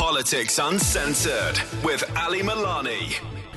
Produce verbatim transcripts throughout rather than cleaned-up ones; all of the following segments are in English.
Politics Uncensored with Ali Milani.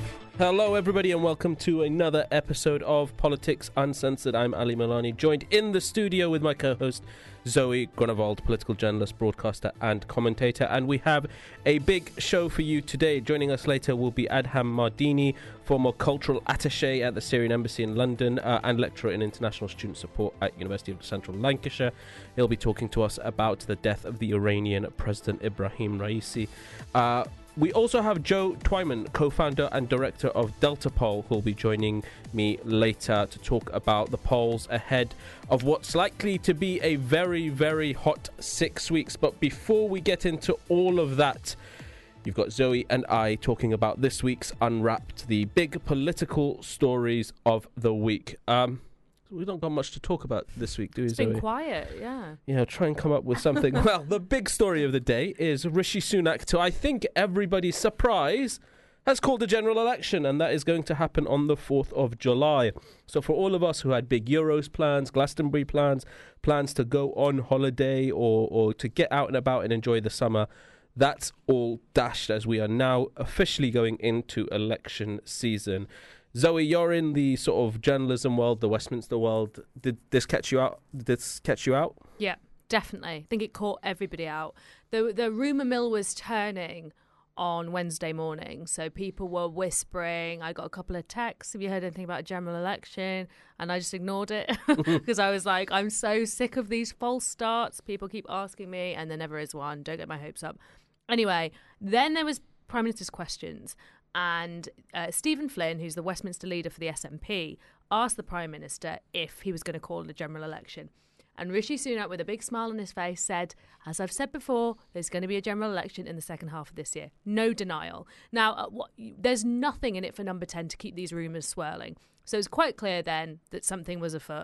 Hello everybody and welcome to another episode of Politics Uncensored. I'm Ali Milani, joined in the studio with my co-host Zoe Grunewald, political journalist, broadcaster and commentator. And we have a big show for you today. Joining us later will be Adham Mardini, former cultural attaché at the Syrian Embassy in London uh, and lecturer in international student support at University of Central Lancashire. He'll be talking to us about the death of the Iranian President Ibrahim Raisi. Uh, We also have Joe Twyman, co-founder and director of Delta Poll, who will be joining me later to talk about the polls ahead of what's likely to be a very, very hot six weeks. But before we get into all of that, you've got Zoe and I talking about this week's Unwrapped, the big political stories of the week. Um... We don't got much to talk about this week, do we, It's Zoe? been quiet, yeah. Yeah, try and come up with something. Well, the big story of the day is Rishi Sunak, to I think everybody's surprise, has called a general election, and that is going to happen on the fourth of July. So for all of us who had big Euros plans, Glastonbury plans, plans to go on holiday or, or to get out and about and enjoy the summer, that's all dashed as we are now officially going into election season. Zoe, you're in the sort of journalism world, the Westminster world. Did this catch you out? Did this catch you out? Yeah, definitely. I think it caught everybody out. The the rumour mill was turning on Wednesday morning. So people were whispering. I got a couple of texts. Have you heard anything about a general election? And I just ignored it because I was like, I'm so sick of these false starts. People keep asking me and there never is one. Don't get my hopes up. Anyway, then there was Prime Minister's questions. And uh, Stephen Flynn, who's the Westminster leader for the S N P, asked the Prime Minister if he was going to call a general election. And Rishi Sunak, with a big smile on his face, said, as I've said before, there's going to be a general election in the second half of this year. No denial. Now, uh, what, there's nothing in it for Number ten to keep these rumours swirling. So it's quite clear then that something was afoot.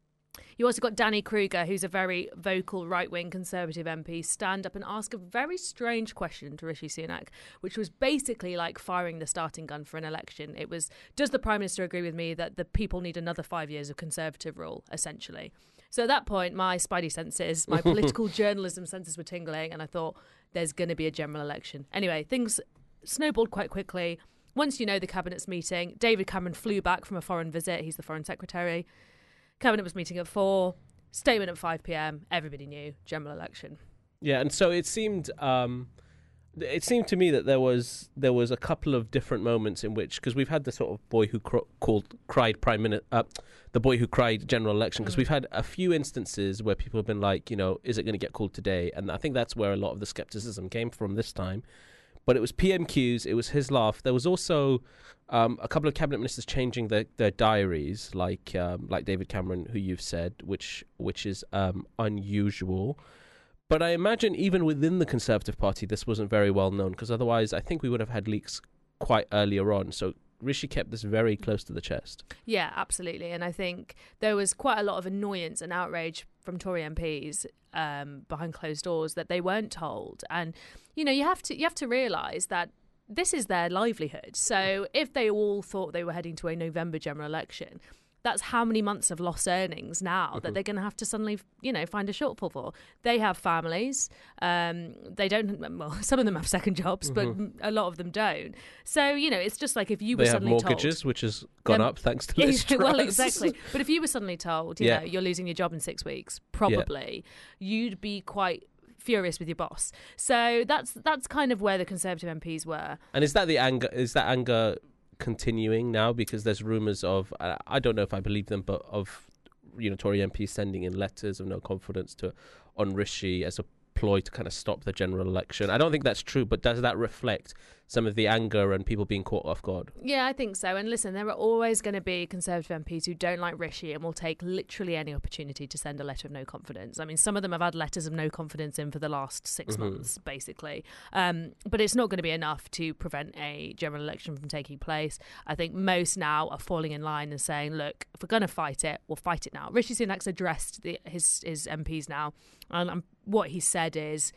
You also got Danny Kruger, who's a very vocal right-wing Conservative M P, stand up and ask a very strange question to Rishi Sunak, which was basically like firing the starting gun for an election. It was, does the Prime Minister agree with me that the people need another five years of Conservative rule, essentially? So at that point, my spidey senses, my political journalism senses were tingling, and I thought, there's going to be a general election. Anyway, things snowballed quite quickly. Once you know the Cabinet's meeting, David Cameron flew back from a foreign visit. He's the Foreign Secretary. Cabinet was meeting at four, statement at five p.m. Everybody knew, general election. Yeah, and so it seemed, um, it seemed to me that there was there was a couple of different moments in which, because we've had the sort of boy who cr- called cried prime minister, uh, the boy who cried general election, because mm. we've had a few instances where people have been like, you know, is it going to get called today? And I think that's where a lot of the skepticism came from this time. But it was P M Qs, it was his laugh. There was also um, a couple of cabinet ministers changing their, their diaries, like um, like David Cameron, who you've said, which which is um, unusual. But I imagine even within the Conservative Party, this wasn't very well known, because otherwise I think we would have had leaks quite earlier on. So Rishi kept this very close to the chest. Yeah, absolutely. And I think there was quite a lot of annoyance and outrage from Tory M Ps um, behind closed doors that they weren't told. And, you know, you have to you have to realise that this is their livelihood. So if they all thought they were heading to a November general election, that's how many months of lost earnings now mm-hmm. that they're going to have to suddenly, you know, find a shortfall for. They have families. Um, they don't, well, some of them have second jobs, mm-hmm. but a lot of them don't. So, you know, it's just like if you were they suddenly told... They have mortgages, told, which has gone um, up thanks to Liz Truss. Well, exactly. But if you were suddenly told, you yeah. know, you're losing your job in six weeks, probably, yeah. you'd be quite furious with your boss. So that's that's kind of where the Conservative M Ps were. And is that the anger, is that anger... continuing now, because there's rumours of, uh, I don't know if I believe them, but of, you know, Tory M Ps sending in letters of no confidence to on Rishi as a ploy to kind of stop the general election. I don't think that's true, but does that reflect some of the anger and people being caught off guard? Yeah, I think so. And listen, there are always going to be Conservative M Ps who don't like Rishi and will take literally any opportunity to send a letter of no confidence. I mean, some of them have had letters of no confidence in for the last six mm-hmm. months, basically. Um, but it's not going to be enough to prevent a general election from taking place. I think most now are falling in line and saying, look, if we're going to fight it, we'll fight it now. Rishi Sunak's addressed the, his, his M Ps now. And um, what he said is,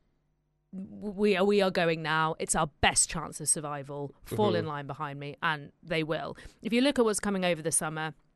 we are we are going now. It's our best chance of survival. Fall mm-hmm. in line behind me, and they will. If you look at what's coming over the summer,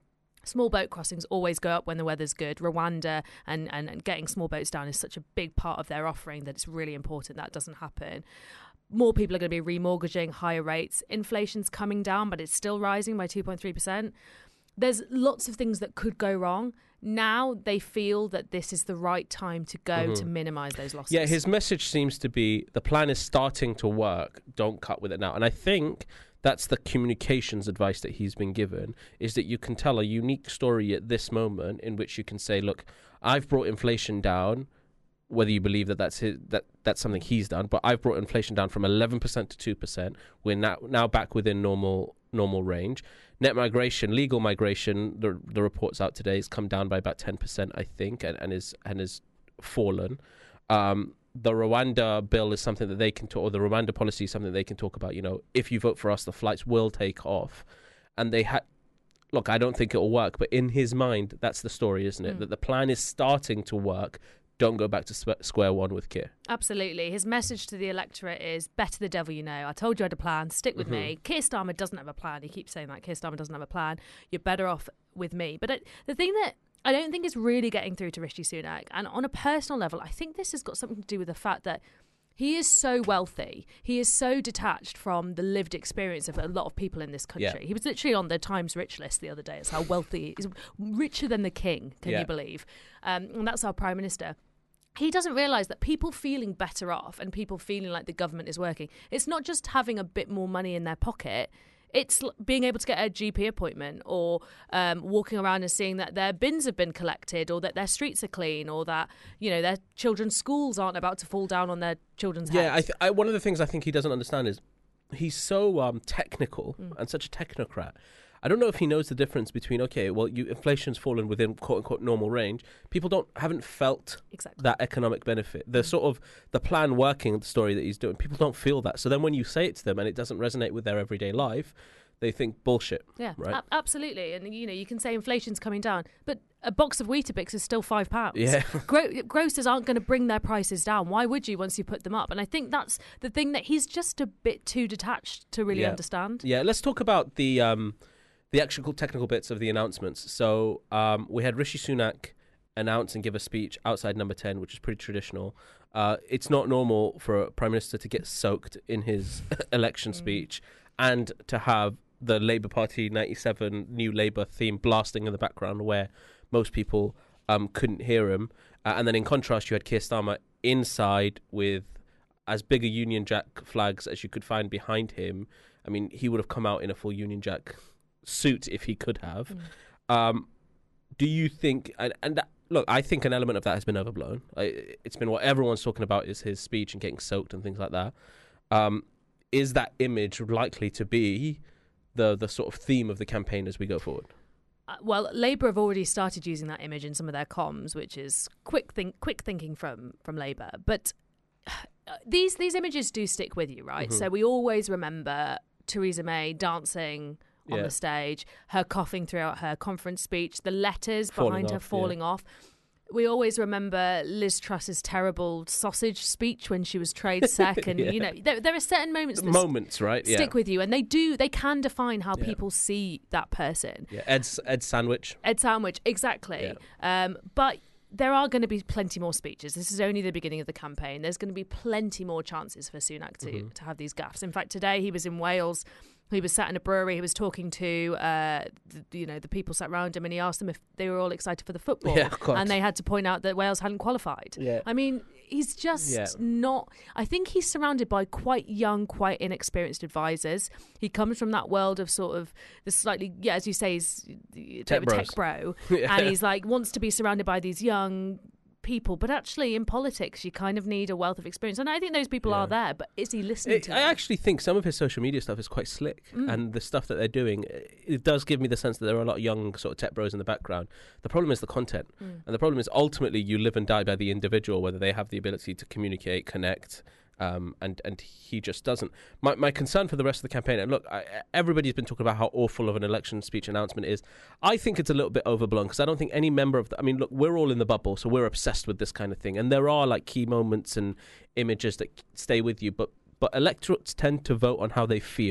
Small boat crossings always go up when the weather's good. Rwanda and, and, and getting small boats down is such a big part of their offering that it's really important that doesn't happen. More people are going to be remortgaging, higher rates. Inflation's coming down, but it's still rising by two point three percent. There's lots of things that could go wrong. Now they feel that this is the right time to go mm-hmm. to minimise those losses. Yeah, his message seems to be the plan is starting to work. Don't cut with it now. And I think that's the communications advice that he's been given, is that you can tell a unique story at this moment in which you can say, look, I've brought inflation down, whether you believe that that's his, that that's something he's done, but I've brought inflation down from eleven percent to two percent. We're now now back within normal normal range. Net migration, legal migration, the the reports out today has come down by about ten percent, I think, and, and is and is fallen. Um, the Rwanda bill is something that they can talk, or the Rwanda policy is something they can talk about. You know, if you vote for us, the flights will take off. And they had, look, I don't think it will work, but in his mind, that's the story, isn't it? Mm. That the plan is starting to work. Don't go back to sp- square one with Keir. Absolutely. His message to the electorate is, better the devil you know. I told you I had a plan. Stick with mm-hmm. me. Keir Starmer doesn't have a plan. He keeps saying that. Keir Starmer doesn't have a plan. You're better off with me. But it, the thing that I don't think is really getting through to Rishi Sunak, and on a personal level, I think this has got something to do with the fact that he is so wealthy. He is so detached from the lived experience of a lot of people in this country. Yeah. He was literally on the Times rich list the other day. It's how wealthy he is. Richer than the king, can yeah. you believe? Um, and that's our Prime Minister. He doesn't realise that people feeling better off and people feeling like the government is working, it's not just having a bit more money in their pocket. It's being able to get a G P appointment, or um, walking around and seeing that their bins have been collected, or that their streets are clean, or that, you know, their children's schools aren't about to fall down on their children's heads. Yeah, I th- I, one of the things I think he doesn't understand is he's so um, technical mm. and such a technocrat. I don't know if he knows the difference between, okay, well, you, inflation's fallen within quote unquote normal range. People don't haven't felt exactly. that economic benefit. The mm. sort of the plan working, the story that he's doing, people don't feel that. So then when you say it to them and it doesn't resonate with their everyday life, they think bullshit. Yeah, right? a- absolutely. And, you know, you can say inflation's coming down, but a box of Weetabix is still five pounds. Yeah. Gro- grocers aren't going to bring their prices down. Why would you once you put them up? And I think that's the thing that he's just a bit too detached to really yeah. understand. Yeah, let's talk about the... Um, The actual technical bits of the announcements. So um, we had Rishi Sunak announce and give a speech outside Number ten, which is pretty traditional. Uh, it's not normal for a Prime Minister to get soaked in his election mm. speech and to have the Labour Party ninety-seven New Labour theme blasting in the background where most people um, couldn't hear him. Uh, and then in contrast, you had Keir Starmer inside with as big a Union Jack flags as you could find behind him. I mean, he would have come out in a full Union Jack suit if he could have. Mm. Um, do you think, and, and that, look, I think an element of that has been overblown. I, it's been what everyone's talking about is his speech and getting soaked and things like that. Um, is that image likely to be the the sort of theme of the campaign as we go forward? Uh, well, Labour have already started using that image in some of their comms, which is quick think, quick thinking from from Labour. But uh, these these images do stick with you, right? Mm-hmm. So we always remember Theresa May dancing on yeah. the stage, her coughing throughout her conference speech, the letters falling behind her off, falling yeah. off. We always remember Liz Truss's terrible sausage speech when she was trade sec, and yeah. you know there, there are certain moments that moments right stick yeah. with you, and they do they can define how yeah. people see that person. Yeah, Ed Ed Sandwich. Ed Sandwich, exactly. Yeah. Um, but there are going to be plenty more speeches. This is only the beginning of the campaign. There's going to be plenty more chances for Sunak to mm-hmm. to have these gaffes. In fact, today he was in Wales. He was sat in a brewery. He was talking to, uh, the, you know, the people sat around him, and he asked them if they were all excited for the football. Yeah, of course. And they had to point out that Wales hadn't qualified. Yeah. I mean, he's just yeah. not. I think he's surrounded by quite young, quite inexperienced advisors. He comes from that world of sort of the slightly, yeah, as you say, he's a tech, bit of a tech bro, yeah. and he's like wants to be surrounded by these young people, but actually in politics you kind of need a wealth of experience, and I think those people yeah. are there, but is he listening it, to I them? actually think some of his social media stuff is quite slick, mm. and the stuff that they're doing, it does give me the sense that there are a lot of young sort of tech bros in the background. The problem is the content, mm. and the problem is ultimately you live and die by the individual, whether they have the ability to communicate, connect, Um, and, and he just doesn't. My my concern for the rest of the campaign, and look, I, everybody's been talking about how awful of an election speech announcement is. I think it's a little bit overblown because I don't think any member of the, I mean, look, we're all in the bubble, so we're obsessed with this kind of thing. And there are like key moments and images that stay with you, but, but electorates tend to vote on how they feel,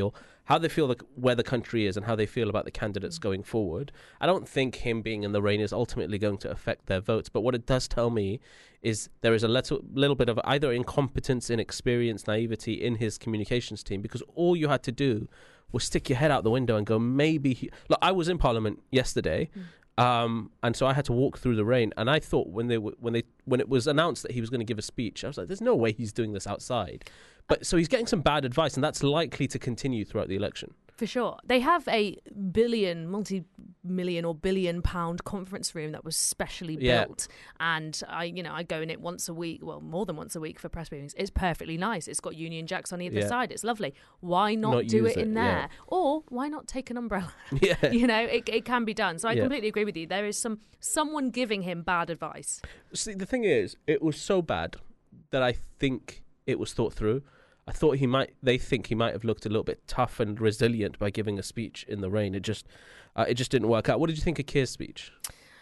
how they feel the, where the country is and how they feel about the candidates going forward. I don't think him being in the rain is ultimately going to affect their votes. But what it does tell me is there is a little, little bit of either incompetence, inexperience, naivety in his communications team, because all you had to do was stick your head out the window and go, maybe... He, look, I was in Parliament yesterday, mm. um, and so I had to walk through the rain. And I thought when they w- when they when it was announced that he was going to give a speech, I was like, there's no way he's doing this outside. But so he's getting some bad advice, and that's likely to continue throughout the election. For sure. They have a billion, multi-million or billion pound conference room that was specially Yeah. built. And I, you know, I go in it once a week, well, more than once a week for press briefings. It's perfectly nice. It's got Union Jacks on either Yeah. side. It's lovely. Why not, Not do use it it, in yeah. there? Or why not take an umbrella? Yeah. You know, it, it can be done. So I Yeah. completely agree with you. There is some someone giving him bad advice. See, the thing is, it was so bad that I think it was thought through. I thought he might. They think he might have looked a little bit tough and resilient by giving a speech in the rain. It just, uh, it just didn't work out. What did you think of Keir's speech?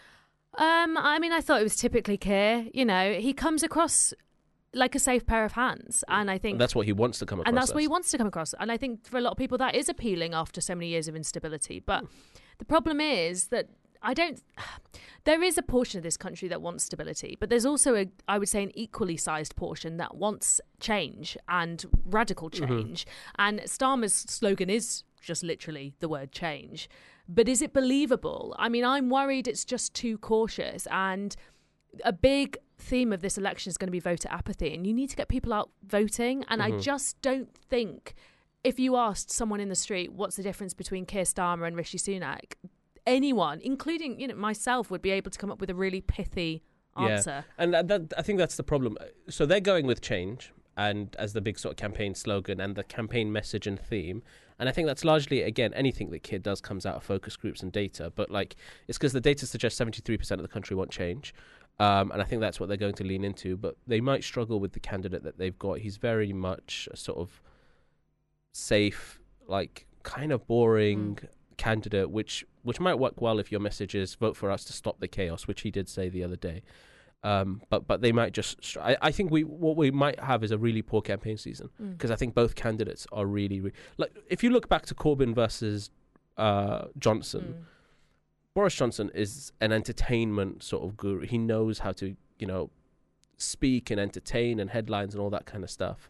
Um, I mean, I thought it was typically Keir. You know, he comes across like a safe pair of hands, and I think And that's what he wants to come across. and that's as. what he wants to come across. And I think for a lot of people that is appealing after so many years of instability. But the problem is that I don't. There is a portion of this country that wants stability, but there's also a, I would say, an equally sized portion that wants change and radical change. Mm-hmm. And Starmer's slogan is just literally the word change. But is it believable? I mean, I'm worried it's just too cautious. And a big theme of this election is going to be voter apathy, and you need to get people out voting. And mm-hmm. I just don't think if you asked someone in the street what's the difference between Keir Starmer and Rishi Sunak, anyone, including you know myself, would be able to come up with a really pithy answer. Yeah. And that, that, I think that's the problem. So they're going with change and as the big sort of campaign slogan and the campaign message and theme. And I think that's largely, again, anything that Keir does comes out of focus groups and data. But like, it's because the data suggests seventy-three percent of the country want change. Um, and I think that's what they're going to lean into. But they might struggle with the candidate that they've got. He's very much a sort of safe, like kind of boring mm. candidate, which which might work well if your message is vote for us to stop the chaos, which he did say the other day. Um, but but they might just. I, I think we what we might have is a really poor campaign season because mm. I think both candidates are really, really like. If you look back to Corbyn versus uh, Johnson, mm. Boris Johnson is an entertainment sort of guru. He knows how to you know speak and entertain and headlines and all that kind of stuff.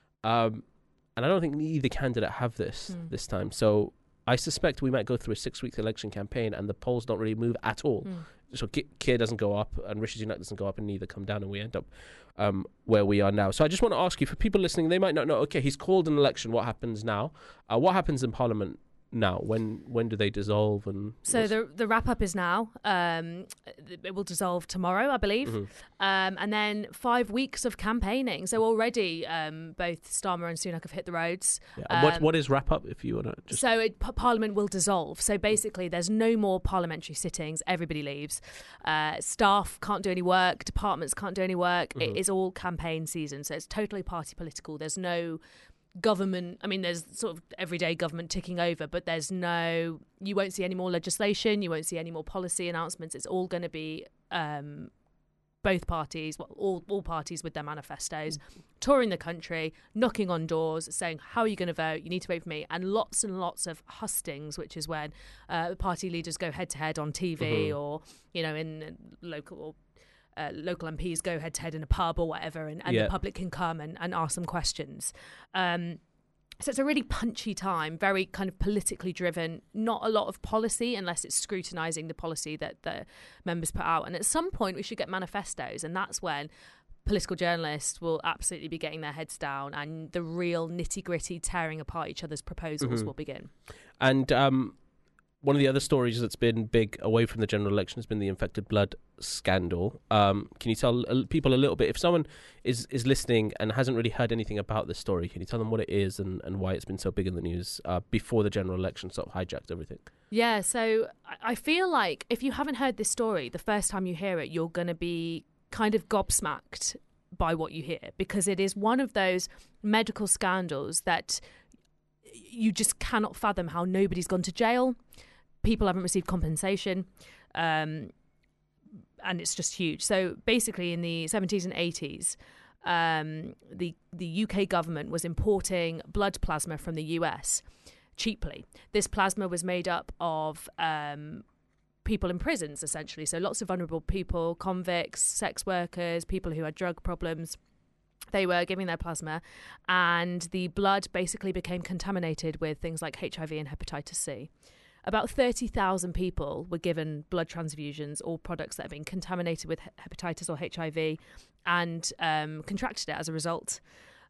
Um, and I don't think either candidate have this mm. this time. So I suspect we might go through a six-week election campaign and the polls don't really move at all. Mm. So Keir doesn't go up and Rishi Sunak doesn't go up and neither come down, and we end up um, where we are now. So I just want to ask you, for people listening, they might not know, okay, he's called an election. What happens now? Uh, what happens in Parliament now? When when do they dissolve? And so the the wrap up is now. Um, it will dissolve tomorrow, I believe, mm-hmm. um, and then five weeks of campaigning. So already, um, both Starmer and Sunak have hit the roads. Yeah. Um, what what is wrap up? If you want to, just... so it, p- Parliament will dissolve. So basically, there's no more parliamentary sittings. Everybody leaves. Uh, staff can't do any work. Departments can't do any work. Mm-hmm. It is all campaign season. So it's totally party political. There's no government. I mean, there's sort of everyday government ticking over, but there's no, you won't see any more legislation, you won't see any more policy announcements. It's all going to be um, both parties, well, all, all parties with their manifestos, mm-hmm. touring the country, knocking on doors, saying, how are you going to vote? You need to vote for me. And lots and lots of hustings, which is when uh, party leaders go head to head on T V mm-hmm. or, you know, in local or Uh, local M Ps go head-to-head in a pub or whatever, and, and yeah. the public can come and, and ask them questions. Um, so it's a really punchy time, very kind of politically driven, not a lot of policy unless it's scrutinising the policy that the members put out. And at some point we should get manifestos, and that's when political journalists will absolutely be getting their heads down and the real nitty-gritty tearing apart each other's proposals mm-hmm. will begin. And um one of the other stories that's been big away from the general election has been the infected blood scandal. Um, can you tell people a little bit, if someone is, is listening and hasn't really heard anything about this story, can you tell them what it is and, and why it's been so big in the news uh, before the general election sort of hijacked everything? Yeah, so I feel like if you haven't heard this story, the first time you hear it, you're going to be kind of gobsmacked by what you hear, because it is one of those medical scandals that you just cannot fathom how nobody's gone to jail. People haven't received compensation, um, and it's just huge. So basically in the seventies and eighties, um, the, the U K government was importing blood plasma from the U S cheaply. This plasma was made up of um, people in prisons, essentially. So lots of vulnerable people, convicts, sex workers, people who had drug problems. They were giving their plasma, and the blood basically became contaminated with things like H I V and hepatitis C. About thirty thousand people were given blood transfusions or products that have been contaminated with hepatitis or H I V and um, contracted it as a result.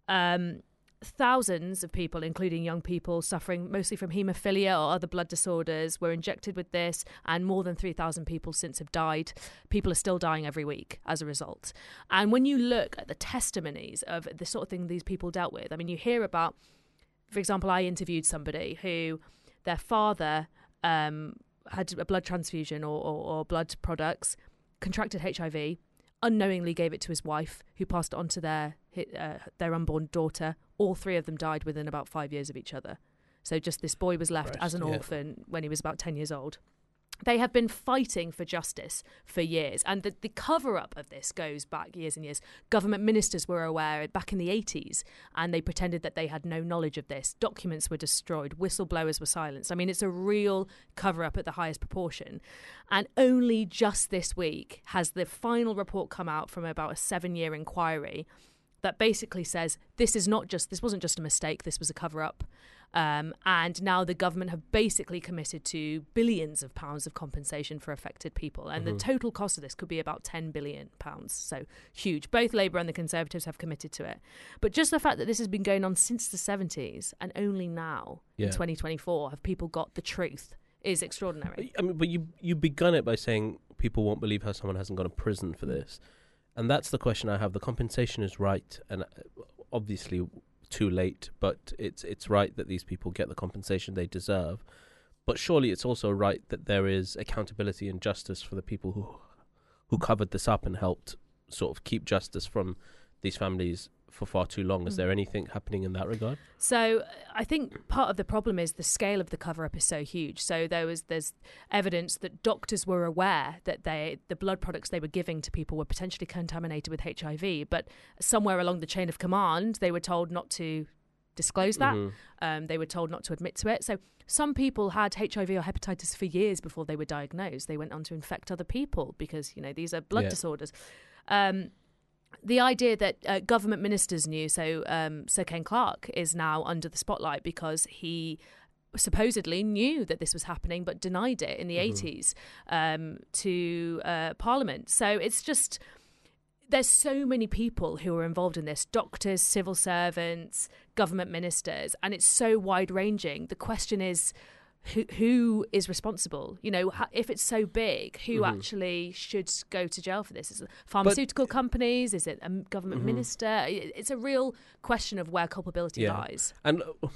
Um, thousands of people, including young people suffering mostly from haemophilia or other blood disorders, were injected with this, and more than three thousand people since have died. People are still dying every week as a result. And when you look at the testimonies of the sort of thing these people dealt with, I mean, you hear about, for example, I interviewed somebody who their father um, had a blood transfusion or, or, or blood products, contracted H I V, unknowingly gave it to his wife, who passed it on to their uh, their unborn daughter. All three of them died within about five years of each other. So just this boy was left Christ, as an yeah. orphan when he was about ten years old. They have been fighting for justice for years. And the, the cover-up of this goes back years and years. Government ministers were aware back in the eighties, and they pretended that they had no knowledge of this. Documents were destroyed. Whistleblowers were silenced. I mean, it's a real cover-up at the highest proportion. And only just this week has the final report come out from about a seven-year inquiry that basically says this is not just, this wasn't just a mistake, this was a cover-up. Um, and now the government have basically committed to billions of pounds of compensation for affected people. And mm-hmm. the total cost of this could be about ten billion pounds. So huge. Both Labour and the Conservatives have committed to it. But just the fact that this has been going on since the seventies, and only now, yeah. in twenty twenty-four, have people got the truth, is extraordinary. I mean, but you, you begun it by saying people won't believe how someone hasn't gone to prison for this. And that's the question I have. The compensation is right, and obviously too late, but it's it's right that these people get the compensation they deserve. But surely it's also right that there is accountability and justice for the people who who covered this up and helped sort of keep justice from these families for far too long. Is mm. there anything happening in that regard? So I think part of the problem is the scale of the cover-up is so huge. So there was there's evidence that doctors were aware that they the blood products they were giving to people were potentially contaminated with H I V, but somewhere along the chain of command they were told not to disclose that. Mm-hmm. Um, they were told not to admit to it. So some people had H I V or hepatitis for years before they were diagnosed. They went on to infect other people because, you know, these are blood yeah. disorders. Um, The idea that uh, government ministers knew, so um, Sir Ken Clarke is now under the spotlight because he supposedly knew that this was happening but denied it in the mm-hmm. eighties um, to uh, Parliament. So it's just, there's so many people who are involved in this, doctors, civil servants, government ministers, and it's so wide-ranging. The question is, Who, who is responsible? You know, if it's so big, who mm-hmm. actually should go to jail for this? Is it pharmaceutical but, companies? Is it a government mm-hmm. minister? It's a real question of where culpability yeah. lies. And uh,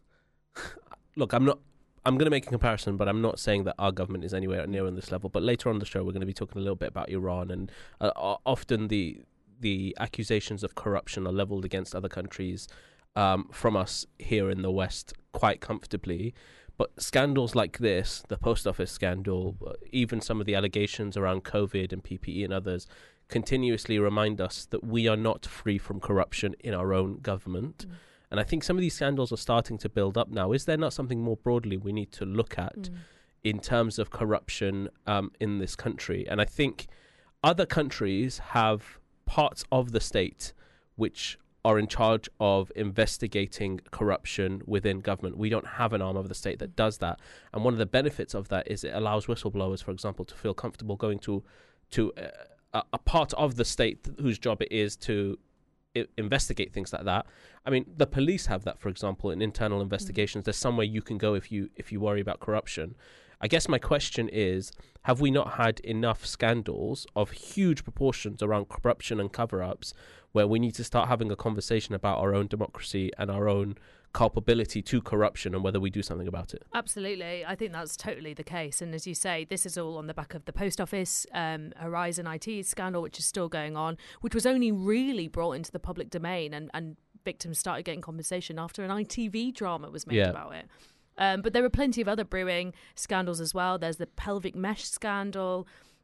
look, I'm not. I'm going to make a comparison, but I'm not saying that our government is anywhere near on this level. But later on in the show, we're going to be talking a little bit about Iran, and uh, often the the accusations of corruption are leveled against other countries um, from us here in the West quite comfortably. But scandals like this, the post office scandal, even some of the allegations around COVID and P P E and others, continuously remind us that we are not free from corruption in our own government. Mm. And I think some of these scandals are starting to build up now. Is there not something more broadly we need to look at mm. in terms of corruption um, in this country? And I think other countries have parts of the state which are in charge of investigating corruption within government. We don't have an arm of the state that does that. And one of the benefits of that is it allows whistleblowers, for example, to feel comfortable going to to a, a part of the state whose job it is to I- investigate things like that. I mean, the police have that, for example, in internal investigations. Mm-hmm. There's somewhere you can go if you if you worry about corruption. I guess my question is, have we not had enough scandals of huge proportions around corruption and cover-ups where we need to start having a conversation about our own democracy and our own culpability to corruption and whether we do something about it? Absolutely. I think that's totally the case. And as you say, this is all on the back of the Post Office um, Horizon I T scandal, which is still going on, which was only really brought into the public domain and, and victims started getting compensation after an I T V drama was made yeah. about it. Um, but there are plenty of other brewing scandals as well. There's the pelvic mesh scandal.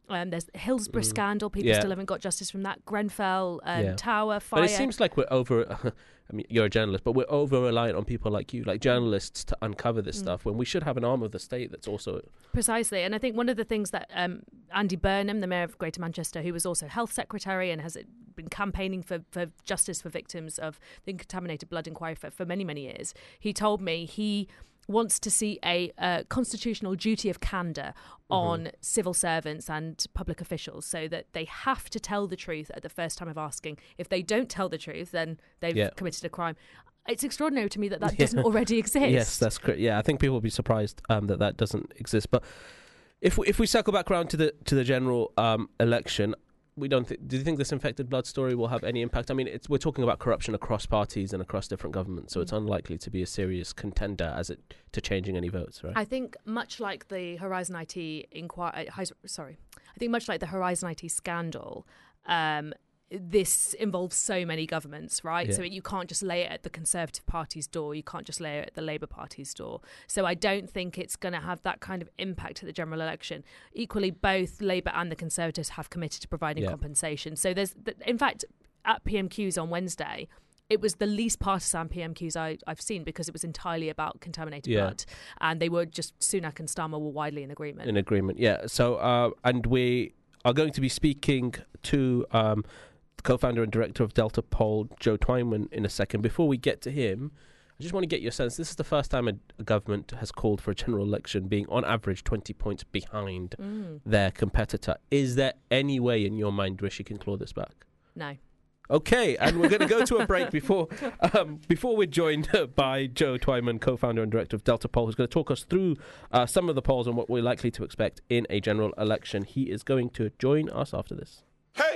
Um, there's the Hillsborough Mm. scandal. People Yeah. still haven't got justice from that. Grenfell um, Yeah. Tower fire. But it seems like we're over. I mean, you're a journalist, but we're over reliant on people like you, like journalists, to uncover this Mm. stuff when we should have an arm of the state that's also. Precisely. And I think one of the things that um, Andy Burnham, the Mayor of Greater Manchester, who was also Health Secretary and has been campaigning for, for justice for victims of the contaminated blood inquiry for, for many, many years, he told me he wants to see a uh, constitutional duty of candour on mm-hmm. civil servants and public officials, so that they have to tell the truth at the first time of asking. If they don't tell the truth, then they've yeah. committed a crime. It's extraordinary to me that that doesn't yeah. already exist. Yes, that's correct. Yeah, I think people will be surprised um, that that doesn't exist. But if we, if we circle back around to the to the general um, election, we don't. Th- do you think this infected blood story will have any impact? I mean, it's, we're talking about corruption across parties and across different governments, so mm. it's unlikely to be a serious contender as it to changing any votes, right? I think much like the Horizon I T inquiry. Uh, sorry, I think much like the Horizon I T scandal. Um, This involves so many governments, right? Yeah. So you can't just lay it at the Conservative Party's door. You can't just lay it at the Labour Party's door. So I don't think it's going to have that kind of impact at the general election. Equally, both Labour and the Conservatives have committed to providing yeah. compensation. So there's, in fact, at P M Qs on Wednesday, it was the least partisan P M Qs I, I've seen, because it was entirely about contaminated yeah. blood. And they were just, Sunak and Starmer were widely in agreement. In agreement, yeah. So, uh, and we are going to be speaking to... Um, co-founder and director of Delta Poll, Joe Twyman, in a second. Before we get to him, I just want to get your sense. This is the first time a, a government has called for a general election being, on average, twenty points behind mm. their competitor. Is there any way in your mind, Rishi, can claw this back? No. Okay, and we're going to go to a break before um, before we're joined by Joe Twyman, co-founder and director of Delta Poll, who's going to talk us through uh, some of the polls and what we're likely to expect in a general election. He is going to join us after this. Hey!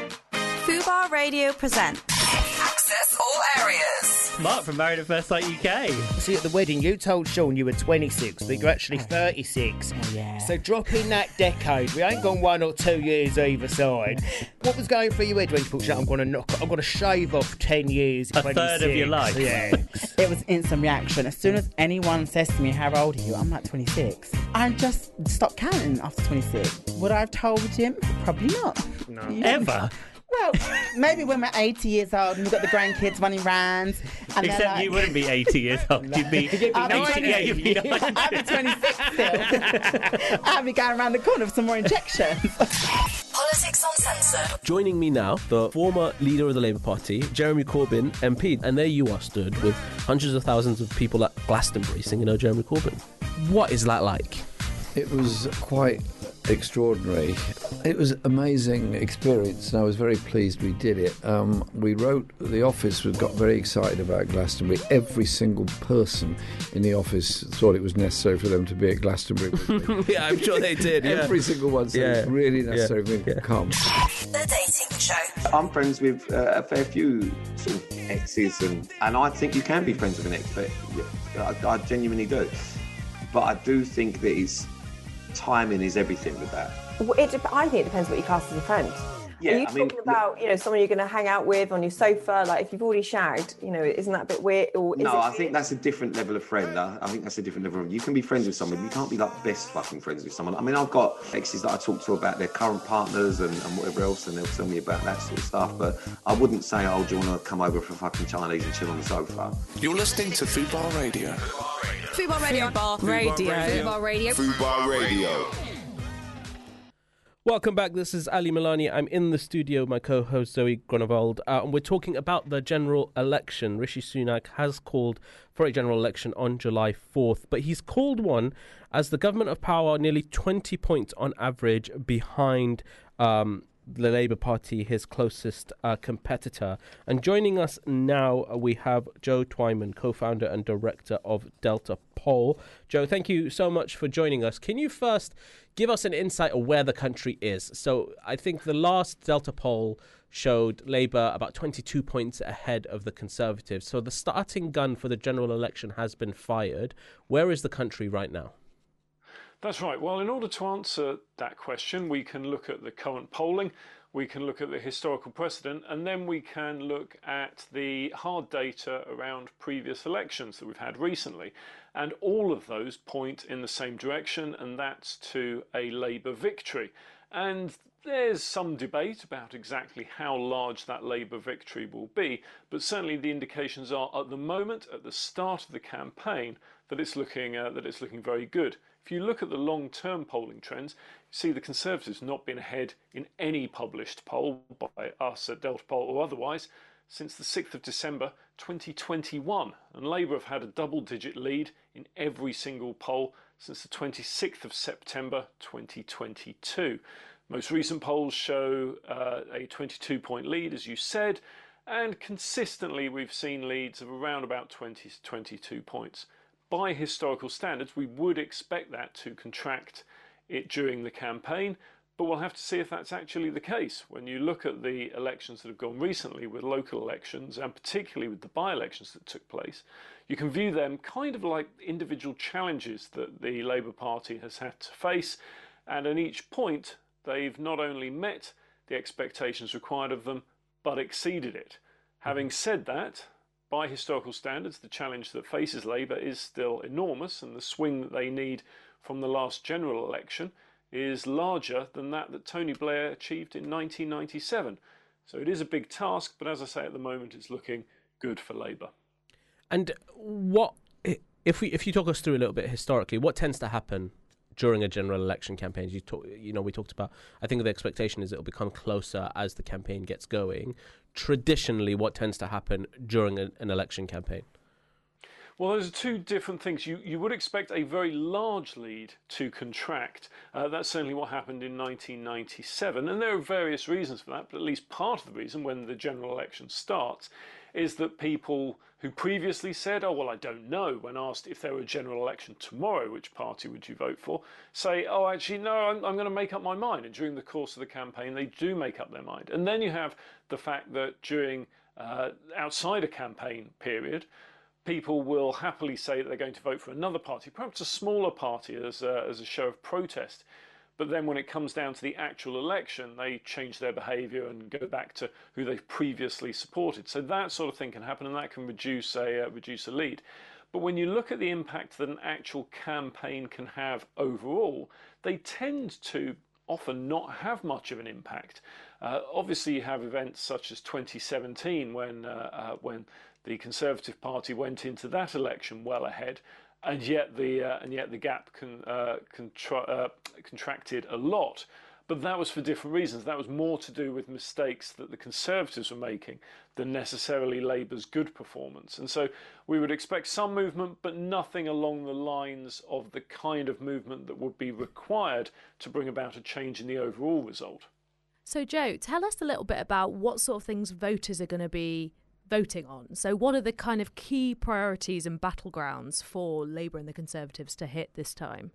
Fubar Radio presents Access All Areas. Mark from Married at First Sight U K. See, at the wedding, you told Sean you were twenty-six, but you're actually thirty-six. Oh, yeah. So drop in that decade. We ain't gone one or two years either side. What was going through your head when you thought, "Shit, I'm going to knock, I'm going to shave off ten years"? A third of your life. Yeah. It was instant reaction. As soon as anyone says to me, "How old are you?" I'm like twenty-six. I just stopped counting after twenty-six. Would I have told Jim? Probably not. No. Ever? Well, maybe when we're eighty years old and we've got the grandkids running rounds. And Except like, you wouldn't be eighty years old. You'd be, you'd be ninety-eight. You'd be ninety. I'd be twenty-six still. I'd be going around the corner for some more injections. Politics Uncensored. Joining me now, the former leader of the Labour Party, Jeremy Corbyn, M P. And there you are, stood with hundreds of thousands of people at Glastonbury singing "Oh, Jeremy Corbyn." What is that like? It was quite extraordinary. It was an amazing experience, and I was very pleased we did it. Um, we wrote, the office got very excited about Glastonbury. Every single person in the office thought it was necessary for them to be at Glastonbury. Yeah, I'm sure they did. Yeah. Every single one said yeah. it's really necessary yeah. for them yeah. to come. The Dating Show. I'm friends with uh, a fair few sort of exes, and, and I think you can be friends with an ex, but yeah, I, I genuinely do. But I do think that it's timing is everything with that. Well, it, I think it depends what you class as a friend. Yeah, Are you I talking mean, about, you know, someone you're going to hang out with on your sofa? Like, if you've already shagged, you know, isn't that a bit weird? Or is no, it I weird? think that's a different level of friend. I, I think that's a different level of... You can be friends with someone, you can't be, like, best fucking friends with someone. I mean, I've got exes that I talk to about their current partners and, and whatever else, and they'll tell me about that sort of stuff, but I wouldn't say, "Oh, do you want to come over for fucking Chinese and chill on the sofa?" You're listening to Fubar Radio. Fubar Radio. Fubar Radio. Fubar Radio. Fubar Radio. Welcome back. This is Ali Milani. I'm in the studio with my co-host Zoe Grunewald, uh, and we're talking about the general election. Rishi Sunak has called for a general election on July fourth, but he's called one as the government of power are nearly twenty points on average behind um, the Labour Party, his closest uh, competitor. And joining us now, uh, we have Joe Twyman, co-founder and director of Delta Poll. Joe, thank you so much for joining us. Can you first give us an insight of where the country is? So I think the last Delta Poll showed Labour about twenty-two points ahead of the Conservatives. So the starting gun for the general election has been fired. Where is the country right now? That's right. Well, in order to answer that question, we can look at the current polling, we can look at the historical precedent, and then we can look at the hard data around previous elections that we've had recently. And all of those point in the same direction, and that's to a Labour victory. And there's some debate about exactly how large that Labour victory will be, but certainly the indications are at the moment, at the start of the campaign, that it's looking uh, that it's looking very good. If you look at the long-term polling trends, you see the Conservatives not been ahead in any published poll by us at Delta Poll or otherwise since the sixth of December twenty twenty-one, and Labour have had a double-digit lead in every single poll since the twenty-sixth of September twenty twenty-two. Most recent polls show uh, a twenty-two point lead, as you said, and consistently we've seen leads of around about twenty to twenty-two points. By historical standards, we would expect that to contract it during the campaign, but we'll have to see if that's actually the case. When you look at the elections that have gone recently with local elections, and particularly with the by-elections that took place, you can view them kind of like individual challenges that the Labour Party has had to face, and at each point they've not only met the expectations required of them, but exceeded it. Having said that, by historical standards, the challenge that faces Labour is still enormous, and the swing that they need from the last general election is larger than that that Tony Blair achieved in nineteen ninety-seven. So it is a big task, but as I say, at the moment it's looking good for Labour. And what, if we if you talk us through a little bit historically, what tends to happen during a general election campaign? You talk, you know, we talked about, I think the expectation is it'll become closer as the campaign gets going. Traditionally, what tends to happen during a, an election campaign? Well, those are two different things. You you would expect a very large lead to contract. Uh, that's certainly what happened in nineteen ninety-seven, and there are various reasons for that, but at least part of the reason when the general election starts is that people who previously said, oh, well, I don't know, when asked if there were a general election tomorrow, which party would you vote for, say, oh, actually, no, I'm, I'm going to make up my mind. And during the course of the campaign, they do make up their mind. And then you have the fact that during uh, outside a campaign period, people will happily say that they're going to vote for another party, perhaps a smaller party as a, as a show of protest. But then when it comes down to the actual election, they change their behaviour and go back to who they've previously supported. So that sort of thing can happen, and that can reduce a, uh, reduce a lead. But when you look at the impact that an actual campaign can have overall, they tend to often not have much of an impact. Uh, obviously, you have events such as twenty seventeen when, uh, uh, when the Conservative Party went into that election well ahead, and yet the uh, and yet the gap con, uh, contra uh, contracted a lot. But that was for different reasons. That was more to do with mistakes that the Conservatives were making than necessarily Labour's good performance. And so we would expect some movement, but nothing along the lines of the kind of movement that would be required to bring about a change in the overall result. So, Joe, tell us a little bit about what sort of things voters are going to be voting on. So what are the kind of key priorities and battlegrounds for Labour and the Conservatives to hit this time?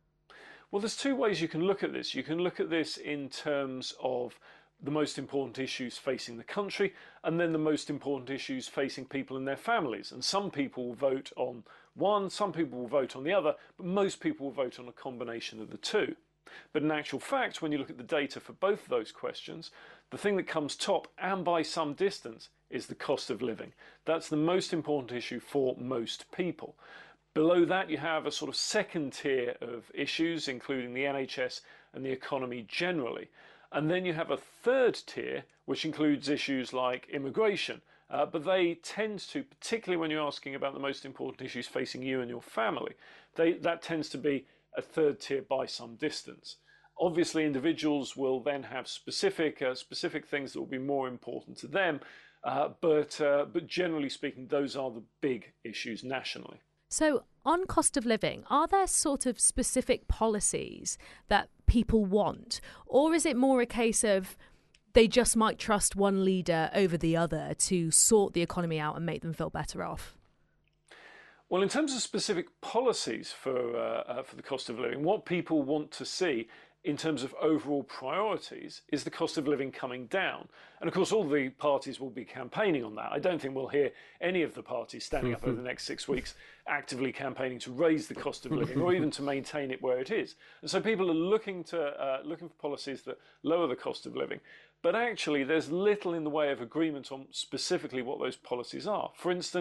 Well, there's two ways you can look at this. You can look at this in terms of the most important issues facing the country, and then the most important issues facing people and their families. And some people will vote on one, some people will vote on the other, but most people will vote on a combination of the two. But in actual fact, when you look at the data for both of those questions, the thing that comes top, and by some distance, is the cost of living. That's the most important issue for most people. Below that, you have a sort of second tier of issues, including the N H S and the economy generally. And then you have a third tier, which includes issues like immigration. Uh, but they tend to, particularly when you're asking about the most important issues facing you and your family, they, that tends to be a third tier by some distance. Obviously, individuals will then have specific uh, specific things that will be more important to them, uh, but uh, but generally speaking, those are the big issues nationally. So, on cost of living, are there sort of specific policies that people want, or is it more a case of they just might trust one leader over the other to sort the economy out and make them feel better off? Well, in terms of specific policies for uh, uh, for the cost of living, what people want to see in terms of overall priorities is the cost of living coming down. And of course, all the parties will be campaigning on that. I don't think we'll hear any of the parties standing up over the next six weeks actively campaigning to raise the cost of living or even to maintain it where it is. And so people are looking to uh, looking for policies that lower the cost of living. But actually, there's little in the way of agreement on specifically what those policies are. For instance,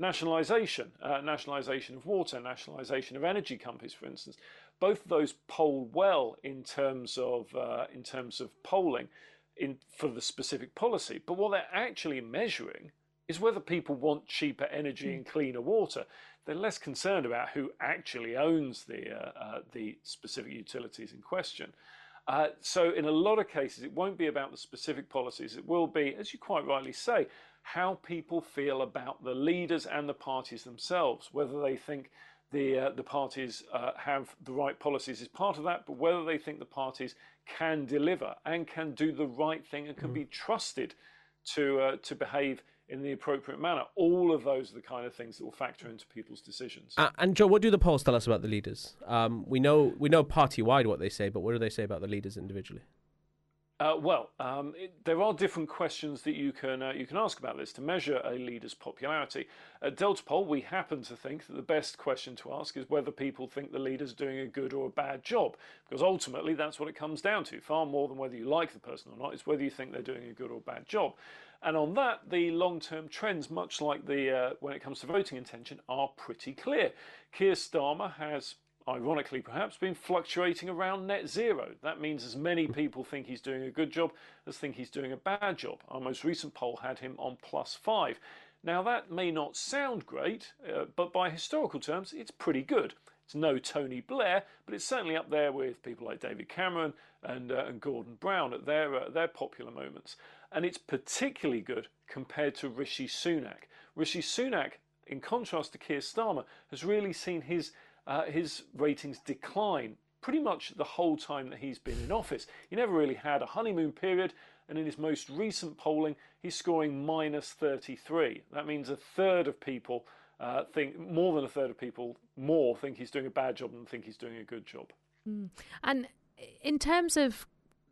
Nationalisation, uh, nationalisation of water, nationalisation of energy companies, for instance, both of those poll well in terms of uh, in terms of polling in for the specific policy. But what they're actually measuring is whether people want cheaper energy and cleaner water. They're less concerned about who actually owns the uh, uh, the specific utilities in question. Uh, so in a lot of cases, it won't be about the specific policies. It will be, as you quite rightly say, how people feel about the leaders and the parties themselves, whether they think the uh, the parties uh, have the right policies is part of that, but whether they think the parties can deliver and can do the right thing and can mm. be trusted to uh, to behave in the appropriate manner. All of those are the kind of things that will factor into people's decisions. Uh, and Joe, what do the polls tell us about the leaders? Um, we know we know party-wide what they say, but what do they say about the leaders individually? Uh, well, um, it, there are different questions that you can uh, you can ask about this to measure a leader's popularity. At Delta Poll, we happen to think that the best question to ask is whether people think the leader's doing a good or a bad job, because ultimately that's what it comes down to. Far more than whether you like the person or not, it's whether you think they're doing a good or bad job. And on that, the long-term trends, much like the uh, when it comes to voting intention, are pretty clear. Keir Starmer has, ironically perhaps, been fluctuating around net zero. That means as many people think he's doing a good job as think he's doing a bad job. Our most recent poll had him on plus five. Now that may not sound great, uh, but by historical terms, it's pretty good. It's no Tony Blair, but it's certainly up there with people like David Cameron and, uh, and Gordon Brown at their, uh, their popular moments. And it's particularly good compared to Rishi Sunak. Rishi Sunak, in contrast to Keir Starmer, has really seen his Uh, his ratings decline pretty much the whole time that he's been in office. He never really had a honeymoon period, and in his most recent polling, he's scoring minus thirty-three. That means a third of people uh, think, more than a third of people more think he's doing a bad job than think he's doing a good job. Mm. And in terms of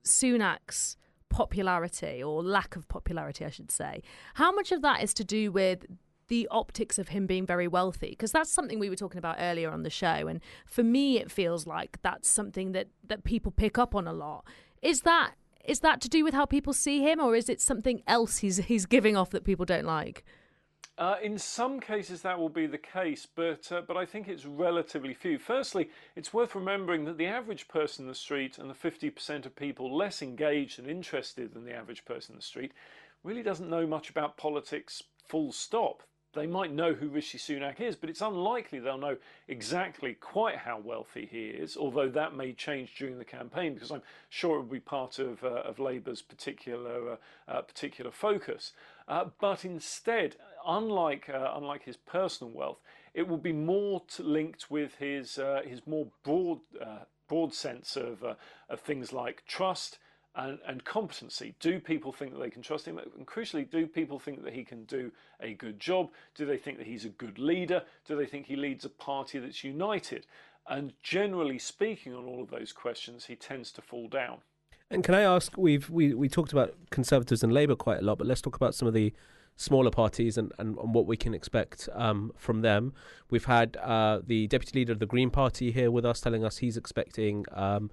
Sunak's popularity, or lack of popularity, I should say, how much of that is to do with the optics of him being very wealthy? Because that's something we were talking about earlier on the show, and for me it feels like that's something that that people pick up on a lot. Is that is that to do with how people see him, or is it something else he's he's giving off that people don't like? Uh, in some cases that will be the case, but uh, but I think it's relatively few. Firstly, it's worth remembering that the average person in the street and the fifty percent of people less engaged and interested than the average person in the street really doesn't know much about politics, full stop. They might know who Rishi Sunak is, but it's unlikely they'll know exactly quite how wealthy he is, although that may change during the campaign, because I'm sure it will be part of, uh, of Labour's particular, uh, uh, particular focus. Uh, but instead, unlike, uh, unlike his personal wealth, it will be more to, linked with his, uh, his more broad, uh, broad sense of, uh, of things like trust, And, and competency. Do people think that they can trust him? And crucially, do people think that he can do a good job? Do they think that he's a good leader? Do they think he leads a party that's united? And generally speaking, on all of those questions, he tends to fall down. And can I ask, we've we, we talked about Conservatives and Labour quite a lot, but let's talk about some of the smaller parties and, and, and what we can expect um, from them. We've had uh, the Deputy Leader of the Green Party here with us, telling us he's expecting um,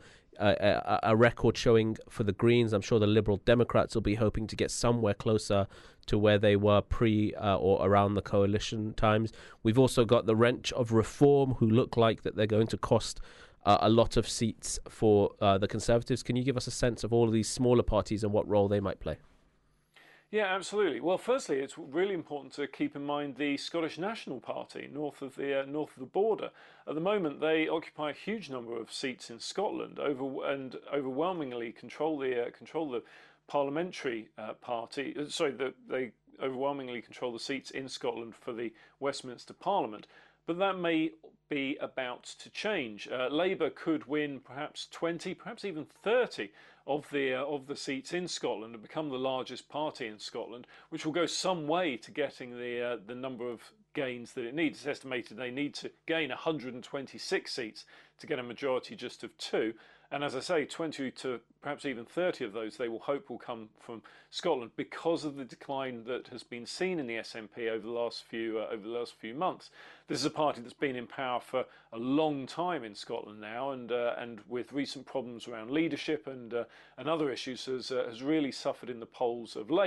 a, a record showing for the Greens. I'm sure the Liberal Democrats will be hoping to get somewhere closer to where they were pre uh, or around the coalition times. We've also got the wrench of Reform, who look like that they're going to cost uh, a lot of seats for uh, the Conservatives. Can you give us a sense of all of these smaller parties and what role they might play? Yeah, absolutely. Well, firstly, it's really important to keep in mind the Scottish National Party north of the uh, north of the border. At the moment, they occupy a huge number of seats in Scotland, over and overwhelmingly control the uh, control the parliamentary uh, party. Uh, sorry, the, they overwhelmingly control the seats in Scotland for the Westminster Parliament. But that may be about to change. Uh, Labour could win perhaps twenty, perhaps even thirty of the uh, of the seats in Scotland and become the largest party in Scotland, which will go some way to getting the uh, the number of gains that it needs. It's estimated they need to gain one hundred twenty-six seats to get a majority just of two. And as I say, twenty to perhaps even thirty of those they will hope will come from Scotland because of the decline that has been seen in the S N P over the last few uh, over the last few months. This is a party that's been in power for a long time in Scotland now, and uh, and with recent problems around leadership and uh, and other issues has uh, has really suffered in the polls of late.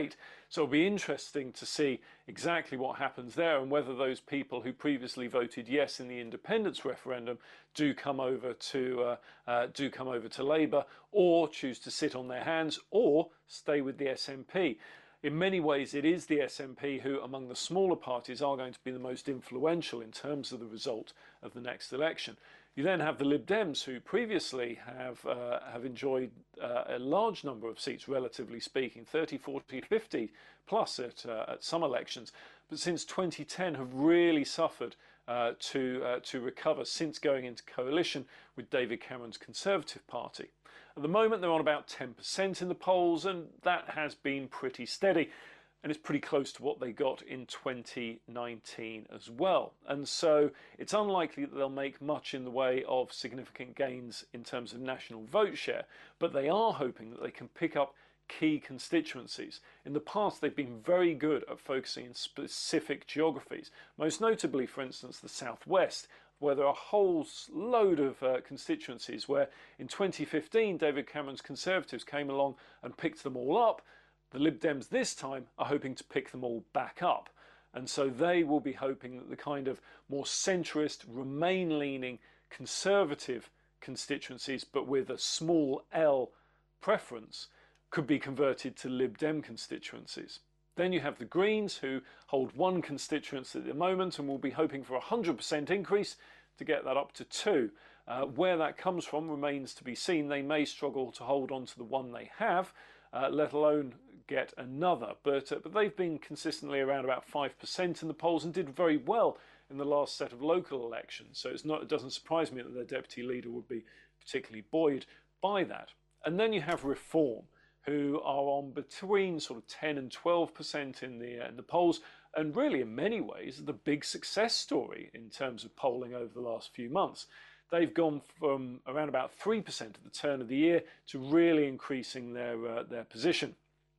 So it'll be interesting to see exactly what happens there and whether those people who previously voted yes in the independence referendum do come over to uh, uh, do come over to Labour, or choose to sit on their hands or stay with the S N P. In many ways, it is the S N P who, among the smaller parties, are going to be the most influential in terms of the result of the next election. You then have the Lib Dems, who previously have uh, have enjoyed uh, a large number of seats, relatively speaking, thirty, forty, fifty plus at, uh, at some elections, but since twenty ten have really suffered uh, to, uh, to recover since going into coalition with David Cameron's Conservative Party. At the moment, they're on about ten percent in the polls, and that has been pretty steady. And it's pretty close to what they got in twenty nineteen as well. And so it's unlikely that they'll make much in the way of significant gains in terms of national vote share, but they are hoping that they can pick up key constituencies. In the past, they've been very good at focusing in specific geographies, most notably, for instance, the Southwest, where there are a whole load of uh, constituencies where in twenty fifteen, David Cameron's Conservatives came along and picked them all up. The Lib Dems this time are hoping to pick them all back up. And so they will be hoping that the kind of more centrist, Remain-leaning, conservative constituencies, but with a small L preference, could be converted to Lib Dem constituencies. Then you have the Greens, who hold one constituency at the moment and will be hoping for a one hundred percent increase to get that up to two. Uh, where that comes from remains to be seen. They may struggle to hold on to the one they have, uh, let alone get another. But, uh, but they've been consistently around about five percent in the polls and did very well in the last set of local elections. So it's not, it doesn't surprise me that their deputy leader would be particularly buoyed by that. And then you have Reform, who are on between sort of ten and twelve percent in the, uh, in the polls, and really in many ways the big success story in terms of polling over the last few months. They've gone from around about three percent at the turn of the year to really increasing their, uh, their position.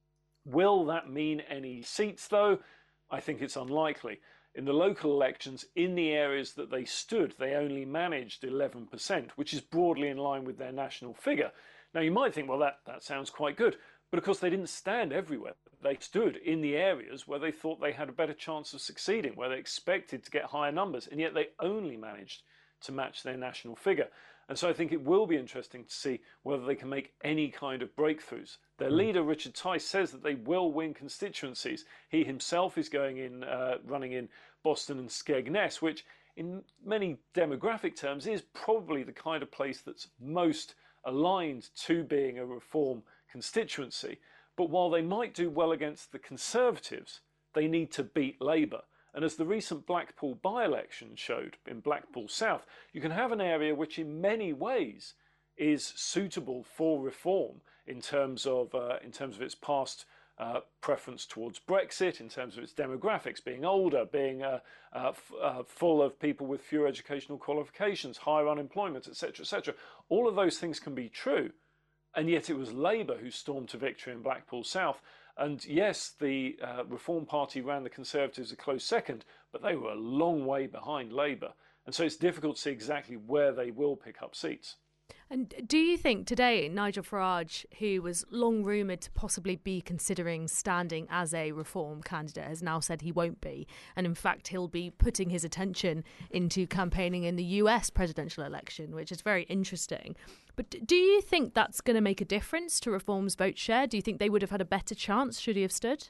Will that mean any seats, though? I think it's unlikely. In the local elections, in the areas that they stood, they only managed eleven percent, which is broadly in line with their national figure. Now, you might think, well, that, that sounds quite good. But of course, they didn't stand everywhere. They stood in the areas where they thought they had a better chance of succeeding, where they expected to get higher numbers, and yet they only managed to match their national figure. And so I think it will be interesting to see whether they can make any kind of breakthroughs. Their leader, Richard Tice, says that they will win constituencies. He himself is going in, uh, running in Boston and Skegness, which in many demographic terms is probably the kind of place that's most aligned to being a Reform constituency. But while they might do well against the Conservatives, they need to beat Labour. And as the recent Blackpool by-election showed in Blackpool South, you can have an area which in many ways is suitable for reform in terms of, uh, in terms of its past uh, preference towards Brexit, in terms of its demographics, being older, being uh, uh, f uh, full of people with fewer educational qualifications, higher unemployment, et cetera, et cetera. All of those things can be true. And yet it was Labour who stormed to victory in Blackpool South. And yes, the uh, Reform Party ran the Conservatives a close second, but they were a long way behind Labour. And so it's difficult to see exactly where they will pick up seats. And do you think today Nigel Farage, who was long rumoured to possibly be considering standing as a Reform candidate, has now said he won't be, and in fact he'll be putting his attention into campaigning in the U S presidential election, which is very interesting. But do you think that's going to make a difference to Reform's vote share? Do you think they would have had a better chance should he have stood?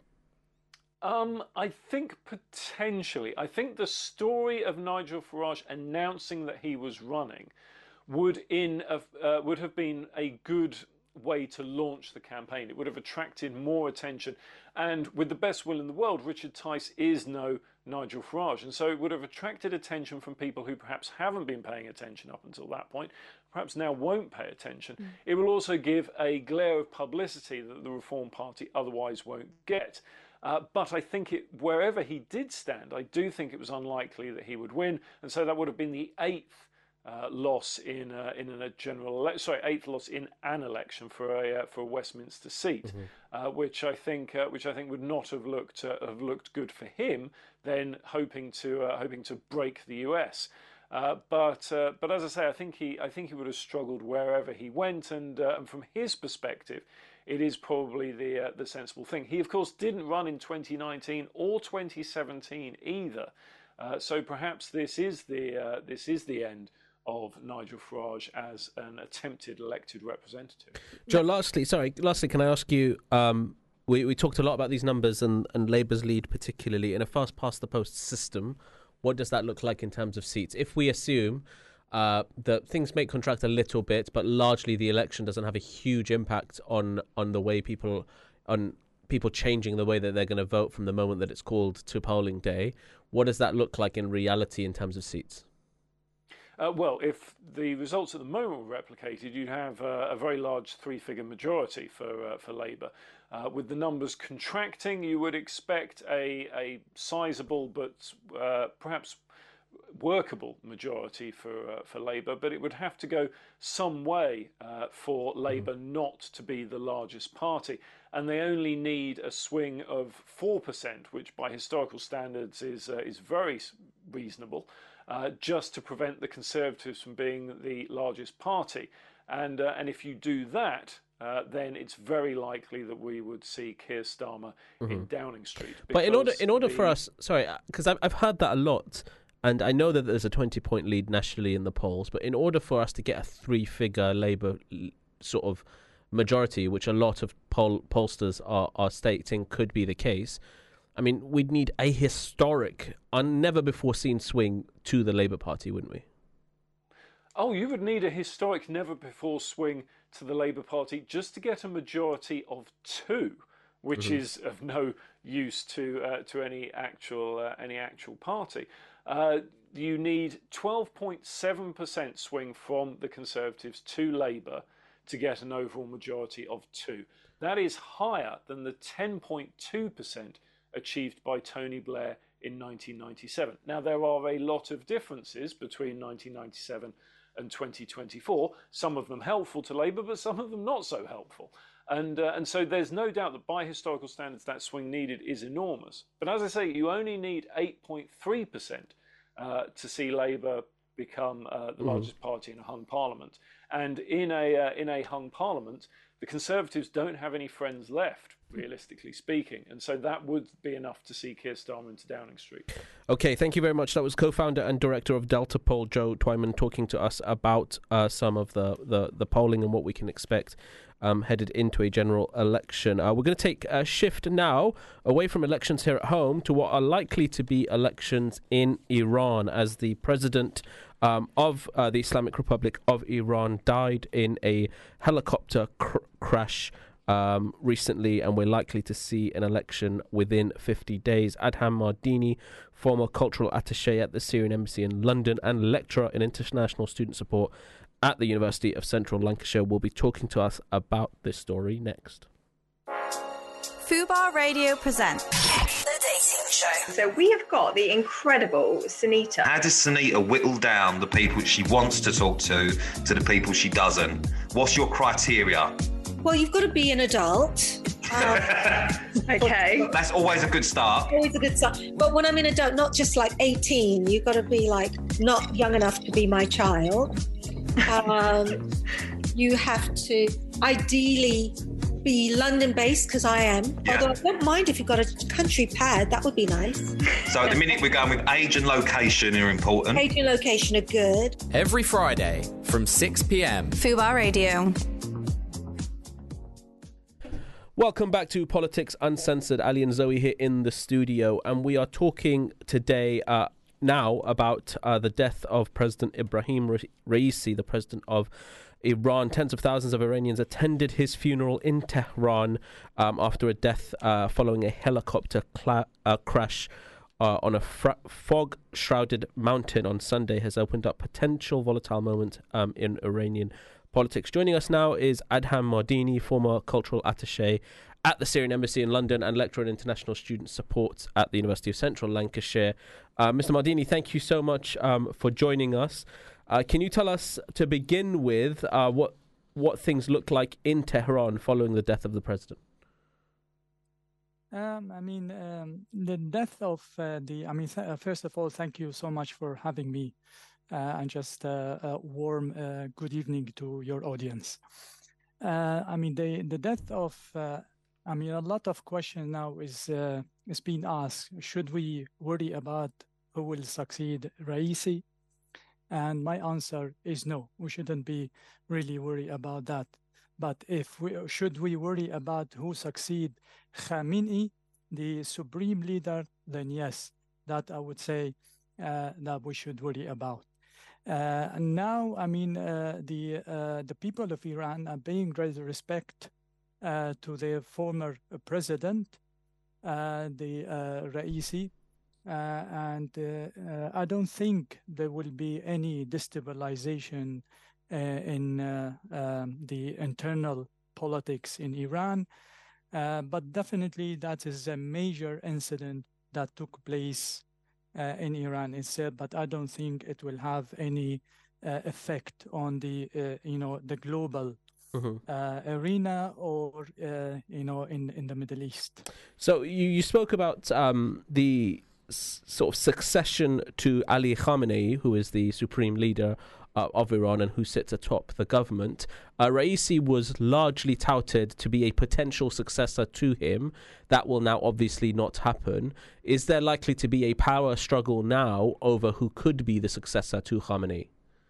Um, I think potentially. I think the story of Nigel Farage announcing that he was running would in a, uh, would have been a good way to launch the campaign. It would have attracted more attention. And with the best will in the world, Richard Tice is no Nigel Farage. And so it would have attracted attention from people who perhaps haven't been paying attention up until that point, perhaps now won't pay attention. Mm. It will also give a glare of publicity that the Reform Party otherwise won't get. Uh, but I think it, wherever he did stand, I do think it was unlikely that he would win. And so that would have been the eighth Uh, loss in uh, in a general ele sorry eighth loss in an election for a uh, for a Westminster seat, mm-hmm. uh, which I think uh, which I think would not have looked uh, have looked good for him. Then hoping to uh, hoping to break the U S, uh, but uh, but as I say, I think he I think he would have struggled wherever he went, and uh, and from his perspective, it is probably the uh, the sensible thing. He, of course, didn't run in twenty nineteen or twenty seventeen either. Uh, so perhaps this is the uh, this is the end of Nigel Farage as an attempted elected representative. Joe, lastly, sorry, lastly, can I ask you? Um, we we talked a lot about these numbers and and Labour's lead, particularly in a fast past the post system. What does that look like in terms of seats? If we assume uh, that things may contract a little bit, but largely the election doesn't have a huge impact on on the way people on. people changing the way that they're going to vote from the moment that it's called to polling day. What does that look like in reality in terms of seats? Uh, well, if the results at the moment were replicated, you'd have uh, a very large three-figure majority for uh, for Labour. Uh, with the numbers contracting, you would expect a, a sizable but uh, perhaps workable majority for uh, for Labour, but it would have to go some way uh, for Labour mm. not to be the largest party. And they only need a swing of four percent, which by historical standards is uh, is very reasonable, uh, just to prevent the Conservatives from being the largest party. And uh, and if you do that, uh, then it's very likely that we would see Keir Starmer mm-hmm. in Downing Street. But in order in order the... for us, sorry, because I've I've heard that a lot. And I know that there's a twenty-point lead nationally in the polls, but in order for us to get a three-figure Labour sort of majority, which a lot of poll pollsters are, are stating could be the case, I mean, we'd need a historic, un- never-before-seen swing to the Labour Party, wouldn't we? Oh, you would need a historic, never-before swing to the Labour Party just to get a majority of two, which mm-hmm. is of no use to uh, to any actual uh, any actual party. Uh, you need twelve point seven percent swing from the Conservatives to Labour to get an overall majority of two. That is higher than the ten point two percent achieved by Tony Blair in nineteen ninety-seven. Now, there are a lot of differences between nineteen ninety-seven and twenty twenty-four, some of them helpful to Labour, but some of them not so helpful. And uh, and so there's no doubt that by historical standards, that swing needed is enormous. But as I say, you only need eight point three percent uh, to see Labour become uh, the mm. largest party in a hung parliament. And in a uh, in a hung parliament, the Conservatives don't have any friends left, realistically speaking. And so that would be enough to see Keir Starmer into Downing Street. Okay, thank you very much. That was co-founder and director of Delta Poll, Joe Twyman, talking to us about uh, some of the, the, the polling and what we can expect um, headed into a general election. Uh, we're going to take a shift now away from elections here at home to what are likely to be elections in Iran, as the president um, of uh, the Islamic Republic of Iran died in a helicopter cr- crash Um, recently, and we're likely to see an election within fifty days. Adham Mardini, former cultural attaché at the Syrian Embassy in London and lecturer in international student support at the University of Central Lancashire, will be talking to us about this story next. Fubar Radio presents The Dating Show. So we have got the incredible Sunita. How does Sunita whittle down the people she wants to talk to to the people she doesn't? What's your criteria? Well, you've got to be an adult. Um, okay. That's always a good start. Always a good start. But when I'm an adult, not just like eighteen, you've got to be like not young enough to be my child. Um, you have to ideally be London-based, because I am. Yeah. Although I don't mind if you've got a country pad, that would be nice. So at the minute we're going with age and location are important. Age and location are good. Every Friday from six p.m. Fubar Radio. Welcome back to Politics Uncensored. Ali and Zoe here in the studio, and we are talking today uh, now about uh, the death of President Ibrahim Raisi, the president of Iran. Tens of thousands of Iranians attended his funeral in Tehran um, after a death uh, following a helicopter cla- uh, crash uh, on a fra- fog-shrouded mountain on Sunday has opened up potential volatile moment um, in Iranian politics. Joining us now is Adham Mardini, former cultural attaché at the Syrian Embassy in London and lecturer in international student support at the University of Central Lancashire. Uh, Mister Mardini, thank you so much um, for joining us. Uh, can you tell us, to begin with, uh, what what things look like in Tehran following the death of the president? Um, I mean, um, the death of uh, the. I mean, th- uh, first of all, thank you so much for having me. Uh, and just uh, a warm uh, good evening to your audience. Uh, I mean, the the death of, uh, I mean, a lot of questions now is uh, is being asked. Should we worry about who will succeed Raisi? And my answer is no. We shouldn't be really worried about that. But if we should we worry about who succeed Khamenei, the supreme leader, then yes, that I would say uh, that we should worry about. Uh, and now, I mean, uh, the uh, the people of Iran are paying great respect uh, to their former president, uh, the uh, Raisi, uh, and uh, uh, I don't think there will be any destabilization uh, in uh, um, the internal politics in Iran. Uh, but definitely, that is a major incident that took place Uh, in Iran itself, but I don't think it will have any uh, effect on the, uh, you know, the global mm-hmm. uh, arena or, uh, you know, in, in the Middle East. So you, you spoke about um, the s- sort of succession to Ali Khamenei, who is the supreme leader uh, of Iran and who sits atop the government. Uh, Raisi was largely touted to be a potential successor to him. That will now obviously not happen. Is there likely to be a power struggle now over who could be the successor to Khamenei?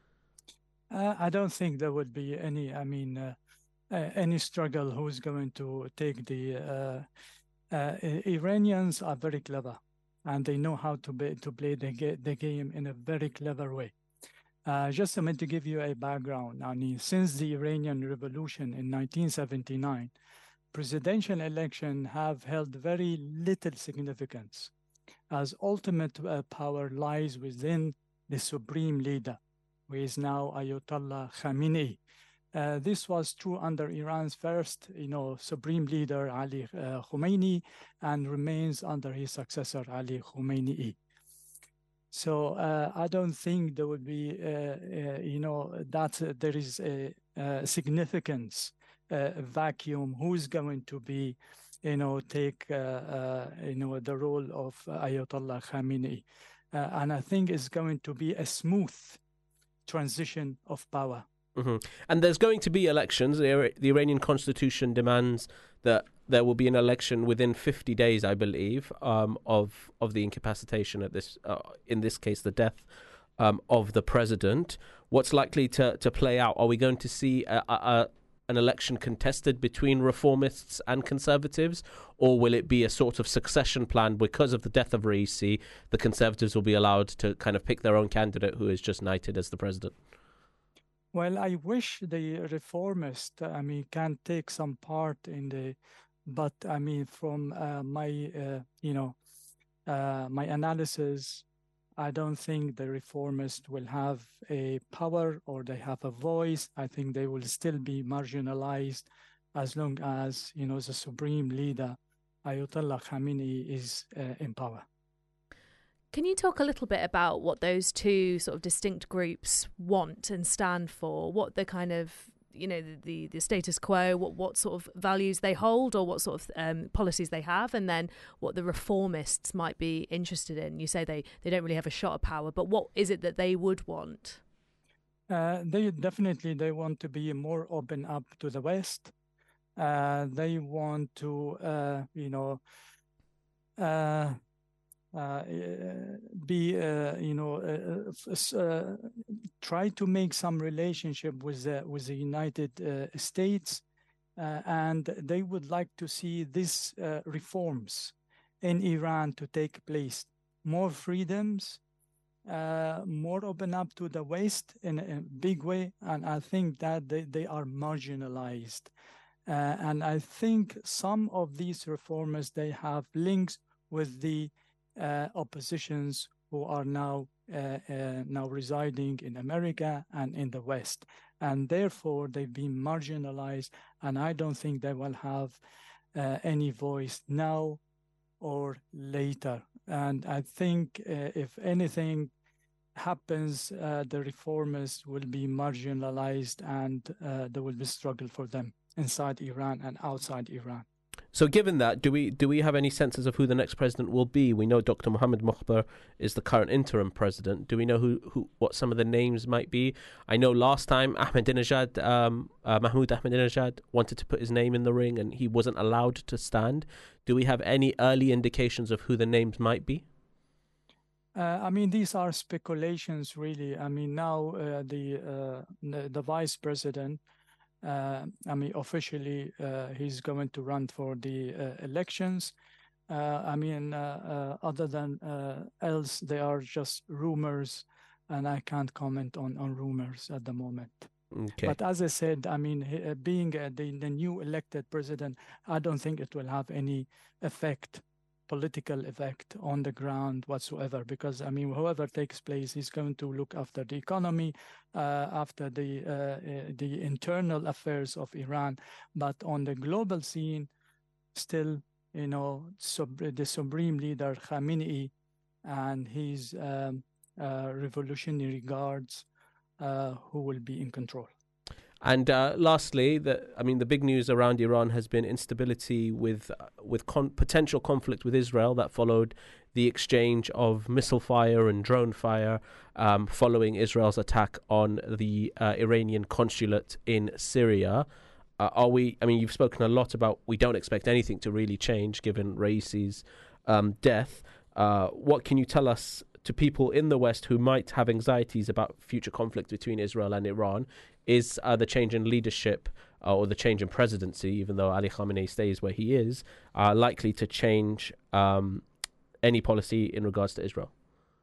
Uh, I don't think there would be any, I mean, uh, uh, any struggle who's going to take the... Uh, uh, Iranians are very clever and they know how to, be, to play the, ga- the game in a very clever way. Uh, just I meant to give you a background. I mean, since the Iranian Revolution in nineteen seventy-nine, presidential elections have held very little significance, as ultimate uh, power lies within the supreme leader, who is now Ayatollah Khamenei. Uh, this was true under Iran's first, you know, supreme leader Ali uh, Khomeini, and remains under his successor Ali Khamenei. So uh, I don't think there would be, uh, uh, you know, that uh, there is a, a significance, uh, vacuum. Who's going to be, you know, take, uh, uh, you know, the role of Ayatollah Khamenei? Uh, and I think it's going to be a smooth transition of power. Mm-hmm. And there's going to be elections. The, the Iranian constitution demands that there will be an election within fifty days, I believe, um, of of the incapacitation at this, uh, in this case, the death um, of the president. What's likely to, to play out? Are we going to see a, a, a, an election contested between reformists and conservatives, or will it be a sort of succession plan because of the death of Raisi? The conservatives will be allowed to kind of pick their own candidate who is just knighted as the president. Well, I wish the reformist, I mean, can take some part in the, but I mean, from uh, my, uh, you know, uh, my analysis, I don't think the reformists will have a power or they have a voice. I think they will still be marginalized as long as, you know, the supreme leader, Ayatollah Khamenei, is uh, in power. Can you talk a little bit about what those two sort of distinct groups want and stand for? What the kind of, you know, the, the, the status quo, what, what sort of values they hold or what sort of um, policies they have, and then what the reformists might be interested in? You say they, they don't really have a shot of power, but what is it that they would want? Uh, they definitely, they want to be more open up to the West. Uh, they want to, uh, you know, uh, Uh, be, uh, you know, uh, uh, try to make some relationship with the, with the United uh, States, uh, and they would like to see these uh, reforms in Iran to take place. More freedoms, uh, more open up to the West in a big way, and I think that they, they are marginalized. Uh, and I think some of these reformers, they have links with the Uh, oppositions who are now uh, uh, now residing in America and in the West, and therefore they've been marginalized, and I don't think they will have uh, any voice now or later. And I think uh, if anything happens, uh, the reformers will be marginalized, and uh, there will be struggle for them inside Iran and outside Iran. So given that, do we do we have any senses of who the next president will be? We know Doctor Mohammed Mokhtar is the current interim president. Do we know who, who what some of the names might be? I know last time Ahmadinejad, um, uh, Mahmoud Ahmadinejad wanted to put his name in the ring and he wasn't allowed to stand. Do we have any early indications of who the names might be? Uh, I mean, these are speculations, really. I mean, now uh, the, uh, the the vice president, uh, I mean, officially, uh, he's going to run for the uh, elections. Uh, I mean, uh, uh, other than uh, else, they are just rumors, and I can't comment on, on rumors at the moment. Okay. But as I said, I mean, uh, being uh, the, the new elected president, I don't think it will have any effect, political effect on the ground whatsoever, because I mean, whoever takes place is going to look after the economy, uh, after the uh, uh, the internal affairs of Iran, but on the global scene, still, you know, sub the supreme leader Khamenei and his um, uh, revolutionary guards uh, who will be in control. And uh, lastly, the, I mean, the big news around Iran has been instability with uh, with con- potential conflict with Israel that followed the exchange of missile fire and drone fire um, following Israel's attack on the uh, Iranian consulate in Syria. Uh, are we? I mean, you've spoken a lot about we don't expect anything to really change given Raisi's um, death. Uh, what can you tell us to people in the West who might have anxieties about future conflict between Israel and Iran? Is uh, the change in leadership uh, or the change in presidency, even though Ali Khamenei stays where he is, uh, likely to change um, any policy in regards to Israel?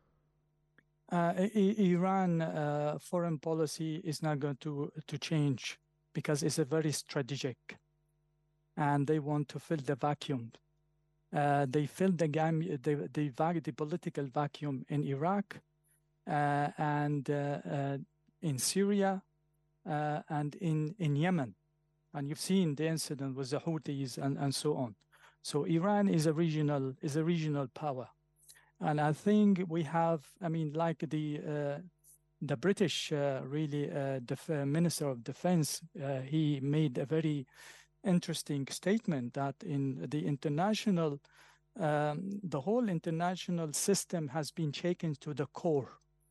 Uh, I- Iran uh, foreign policy is not going to, to change because it's a very strategic, and they want to fill the vacuum. Uh, they filled the, gam- the, the, vac- the political vacuum in Iraq uh, and uh, uh, in Syria uh, and in, in Yemen. And you've seen the incident with the Houthis and, and so on. So Iran is a regional is a regional power. And I think we have, I mean, like the uh, the British uh, really uh, def- Minister of Defense, uh, he made a very interesting statement that in the international, um, the whole international system has been shaken to the core.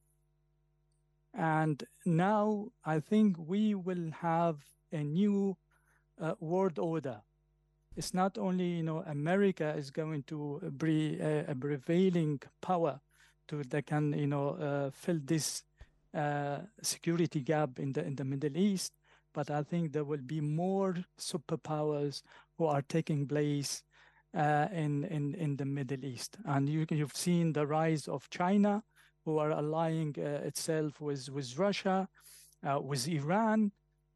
And now I think we will have a new uh, world order. It's not only, you know, America is going to be a, a prevailing power to that can, you know, uh, fill this uh, security gap in the in the Middle East, but I think there will be more superpowers who are taking place uh, in, in, in the Middle East. And you, you've seen the rise of China, who are allying uh, itself with, with Russia, uh, with Iran,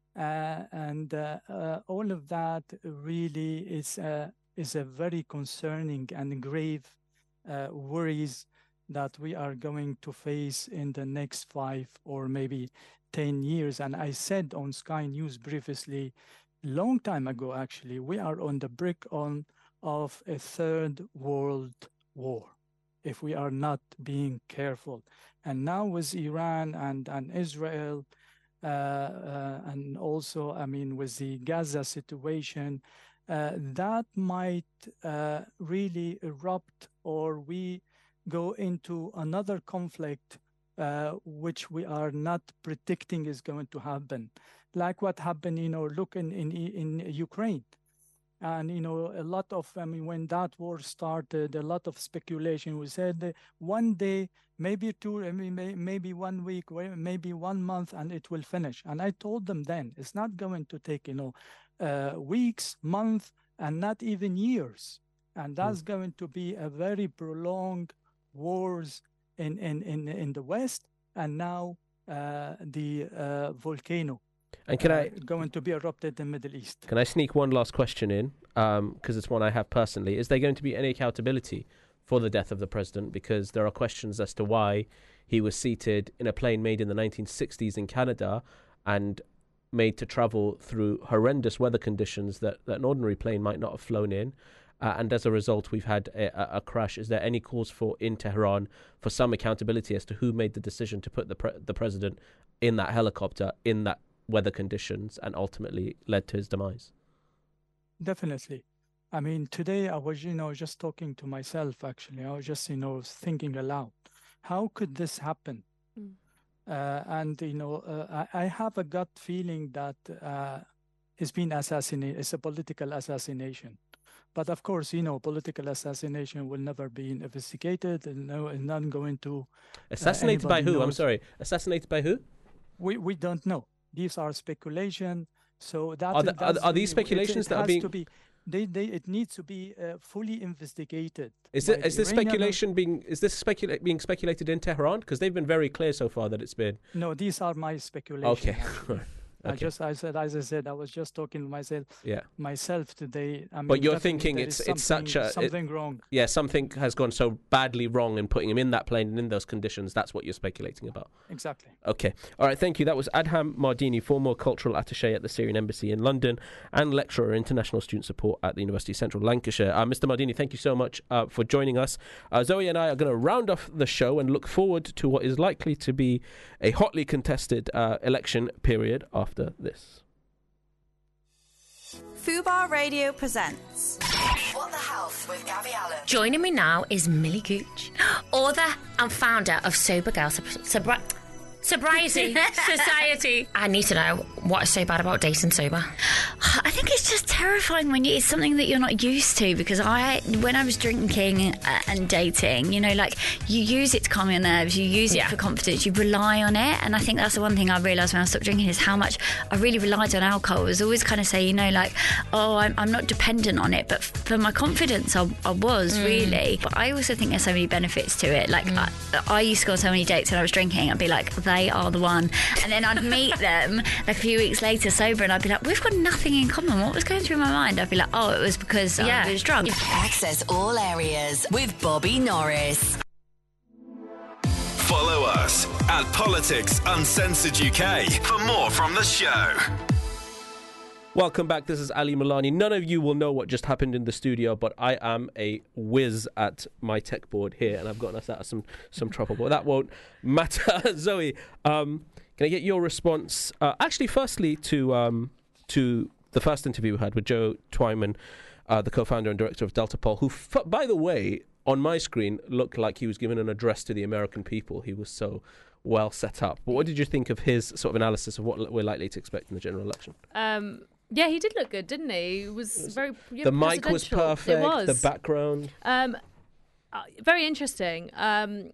uh, and uh, uh, all of that really is, uh, is a very concerning and grave uh, worries that we are going to face in the next five or maybe ten years. And I said on Sky News previously, long time ago actually, we are on the brink on of a third world war if we are not being careful. And now with Iran and, and Israel, uh, uh, and also, I mean, with the Gaza situation, uh, that might uh, really erupt, or we go into another conflict Uh, which we are not predicting is going to happen, like what happened, you know, look in, in, in Ukraine. And, you know, a lot of, I mean, when that war started, a lot of speculation. We said uh, one day, maybe two, I mean, may, maybe one week, maybe one month, and it will finish. And I told them then, it's not going to take, you know, uh, weeks, months, and not even years. And that's mm. going to be a very prolonged wars In, in, in, in the West, and now uh, the uh, volcano and can uh, I, going to be erupted in the Middle East. Can I sneak one last question in, because um, it's one I have personally? Is there going to be any accountability for the death of the president? Because there are questions as to why he was seated in a plane made in the nineteen sixties in Canada and made to travel through horrendous weather conditions that, that an ordinary plane might not have flown in. Uh, and as a result, we've had a, a, a crash. Is there any cause for in Tehran for some accountability as to who made the decision to put the pre- the president in that helicopter in that weather conditions and ultimately led to his demise? Definitely. I mean, today I was, you know, just talking to myself, actually. I was just, you know, thinking aloud. How could this happen? Mm. Uh, and, you know, uh, I, I have a gut feeling that uh, it's been assassinated. It's a political assassination. But of course, you know, political assassination will never be investigated and no, and not going to... Assassinated uh, by who? knows. I'm sorry. Assassinated by who? We we don't know. These are speculation. So that Are, the, are, are these it, speculations it, it that are has being... to be, they, they, it needs to be uh, fully investigated. Is, by it, is the this Iranian- speculation being... Is this specula- being speculated in Tehran? Because they've been very clear so far that it's been... No, these are my speculations. Okay. I Okay. just, I said, as I said, I was just talking to myself, Yeah. myself today. I mean, But you're definitely thinking there it's is it's something- such a... it- something wrong. Yeah, something has gone so badly wrong in putting him in that plane and in those conditions. That's what you're speculating about. Exactly. Okay. All right, thank you. That was Adham Mardini, former cultural attaché at the Syrian Embassy in London and lecturer in international student support at the University of Central Lancashire. Uh, Mister Mardini, thank you so much uh, for joining us. Uh, Zoe and I are going to round off the show and look forward to what is likely to be a hotly contested uh, election period after this. Fubar Radio presents What the Health with Gabby Allen. Joining me now is Millie Gooch, author and founder of Sober Girl Sub- Sobri- Sobriety Society. I need to know what is so bad about dating sober. I think it's just terrifying when you, it's something that you're not used to, because I, when I was drinking uh, and dating, you know, like you use it to calm your nerves, you use it Yeah. for confidence, you rely on it. And I think that's the one thing I realised when I stopped drinking is how much I really relied on alcohol. I was always kind of say, you know, like, oh, I'm, I'm not dependent on it. But for my confidence, I, I was Mm. really. But I also think there's so many benefits to it. Like I, I used to go on so many dates when I was drinking. I'd be like, they are the one. And then I'd meet them like a few weeks later sober and I'd be like, we've got nothing in common. What was going through my mind? I'd be like, oh, it was because Yeah. I was drunk. Access all areas with Bobby Norris. Follow us at Politics Uncensored U K for more from the show. Welcome back. This is Ali Milani. None of you will know what just happened in the studio, but I am a whiz at my tech board here, and I've gotten us out of some, some trouble. But that won't matter. Zoe, um, can I get your response? Uh, actually, firstly, to um, to the first interview we had with Joe Twyman, uh, the co-founder and director of Delta Poll, who, f- by the way, on my screen looked like he was giving an address to the American people. He was so well set up. But what did you think of his sort of analysis of what we're likely to expect in the general election? Um, yeah, he did look good, didn't he? He was very. Yeah, The mic was presidential. perfect. It was. The background. Um, uh, very interesting. Um,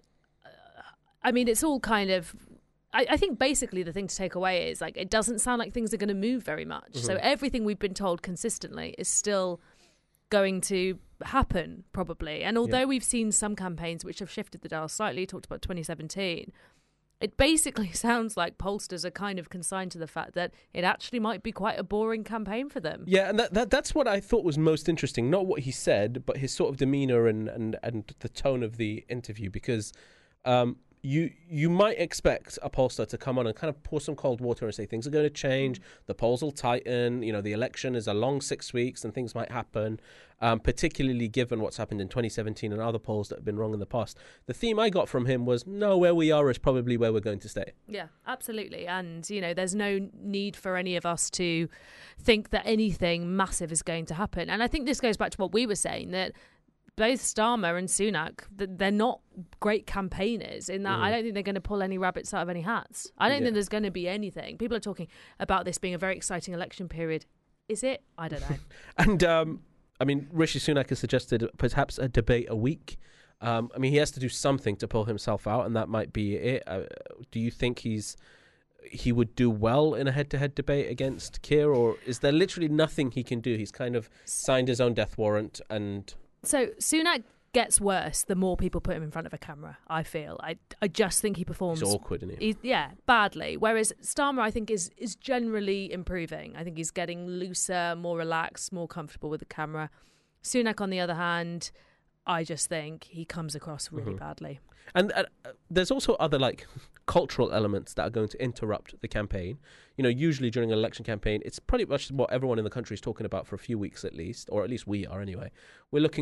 I mean, it's all kind of. I, I think basically the thing to take away is like it doesn't sound like things are going to move very much. Mm-hmm. So everything we've been told consistently is still going to happen probably. And although Yeah. we've seen some campaigns which have shifted the dial slightly, talked about twenty seventeen. It basically sounds like pollsters are kind of consigned to the fact that it actually might be quite a boring campaign for them. Yeah, and that, that that's what I thought was most interesting. Not what he said, but his sort of demeanour and, and, and the tone of the interview. Because um, you you might expect a pollster to come on and kind of pour some cold water and say things are going to change, the polls will tighten, you know, the election is a long six weeks and things might happen, um, particularly given what's happened in twenty seventeen and other polls that have been wrong in the past. The theme I got from him was, no, where we are is probably where we're going to stay. Yeah, absolutely. And, you know, there's no need for any of us to think that anything massive is going to happen. And I think this goes back to what we were saying, that both Starmer and Sunak, th- they're not great campaigners in that Mm. I don't think they're going to pull any rabbits out of any hats. I don't Yeah. think there's going to be anything. People are talking about this being a very exciting election period. Is it? I don't know. And, um, I mean, Rishi Sunak has suggested perhaps a debate a week. Um, I mean, he has to do something to pull himself out, and that might be it. Uh, do you think he's he would do well in a head-to-head debate against Keir, or is there literally nothing he can do? He's kind of signed his own death warrant and... So Sunak gets worse the more people put him in front of a camera, I feel. I, I just think he performs... He's awkward, isn't he? He's, yeah, badly. Whereas Starmer, I think, is is generally improving. I think he's getting looser, more relaxed, more comfortable with the camera. Sunak, on the other hand, I just think he comes across really Mhm. badly. And uh, there's also other, like, cultural elements that are going to interrupt the campaign. You know, usually during an election campaign, it's pretty much what everyone in the country is talking about for a few weeks at least, or at least we are anyway. We're looking at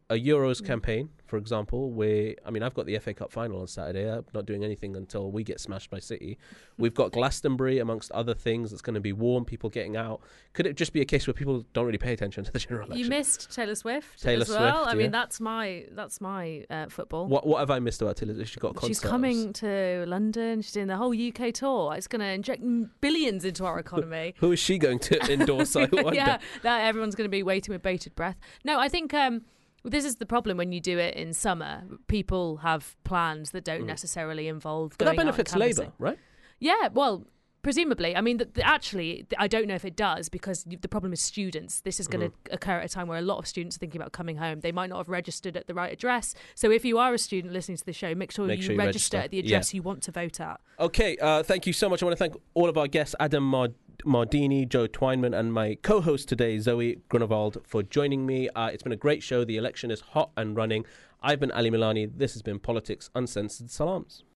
a Euros campaign, for example, where, I mean, I've got the F A Cup final on Saturday. I'm not doing anything until we get smashed by City. We've got Glastonbury, amongst other things. It's going to be warm, people getting out. Could it just be a case where people don't really pay attention to the general election? You missed Taylor Swift Taylor as well. Swift, I yeah. mean, that's my that's my uh, football. What what have I missed about Taylor? She got She's concerts. coming to London. She's doing the whole U K tour. It's going to inject billions into our economy. Who is she going to endorse? I wonder. Yeah, that everyone's going to be waiting with bated breath. No, I think um, this is the problem when you do it in summer. People have plans that don't Mm. necessarily involve. But that going out and benefits canvassing. Labour, right? Yeah, well, presumably. I mean, the, the, actually, I don't know if it does, because you- the problem is students. This is going to Mhm. occur at a time where a lot of students are thinking about coming home. They might not have registered at the right address. So if you are a student listening to the show, make sure Make you sure you register register. at the address Yeah. you want to vote at. Okay, uh, thank you so much. I want to thank all of our guests, Adam Mard- Mardini, Joe Twineman, and my co-host today, Zoe Grunewald, for joining me. Uh, it's been a great show. The election is hot and running. I've been Ali Milani. This has been Politics Uncensored. Salams.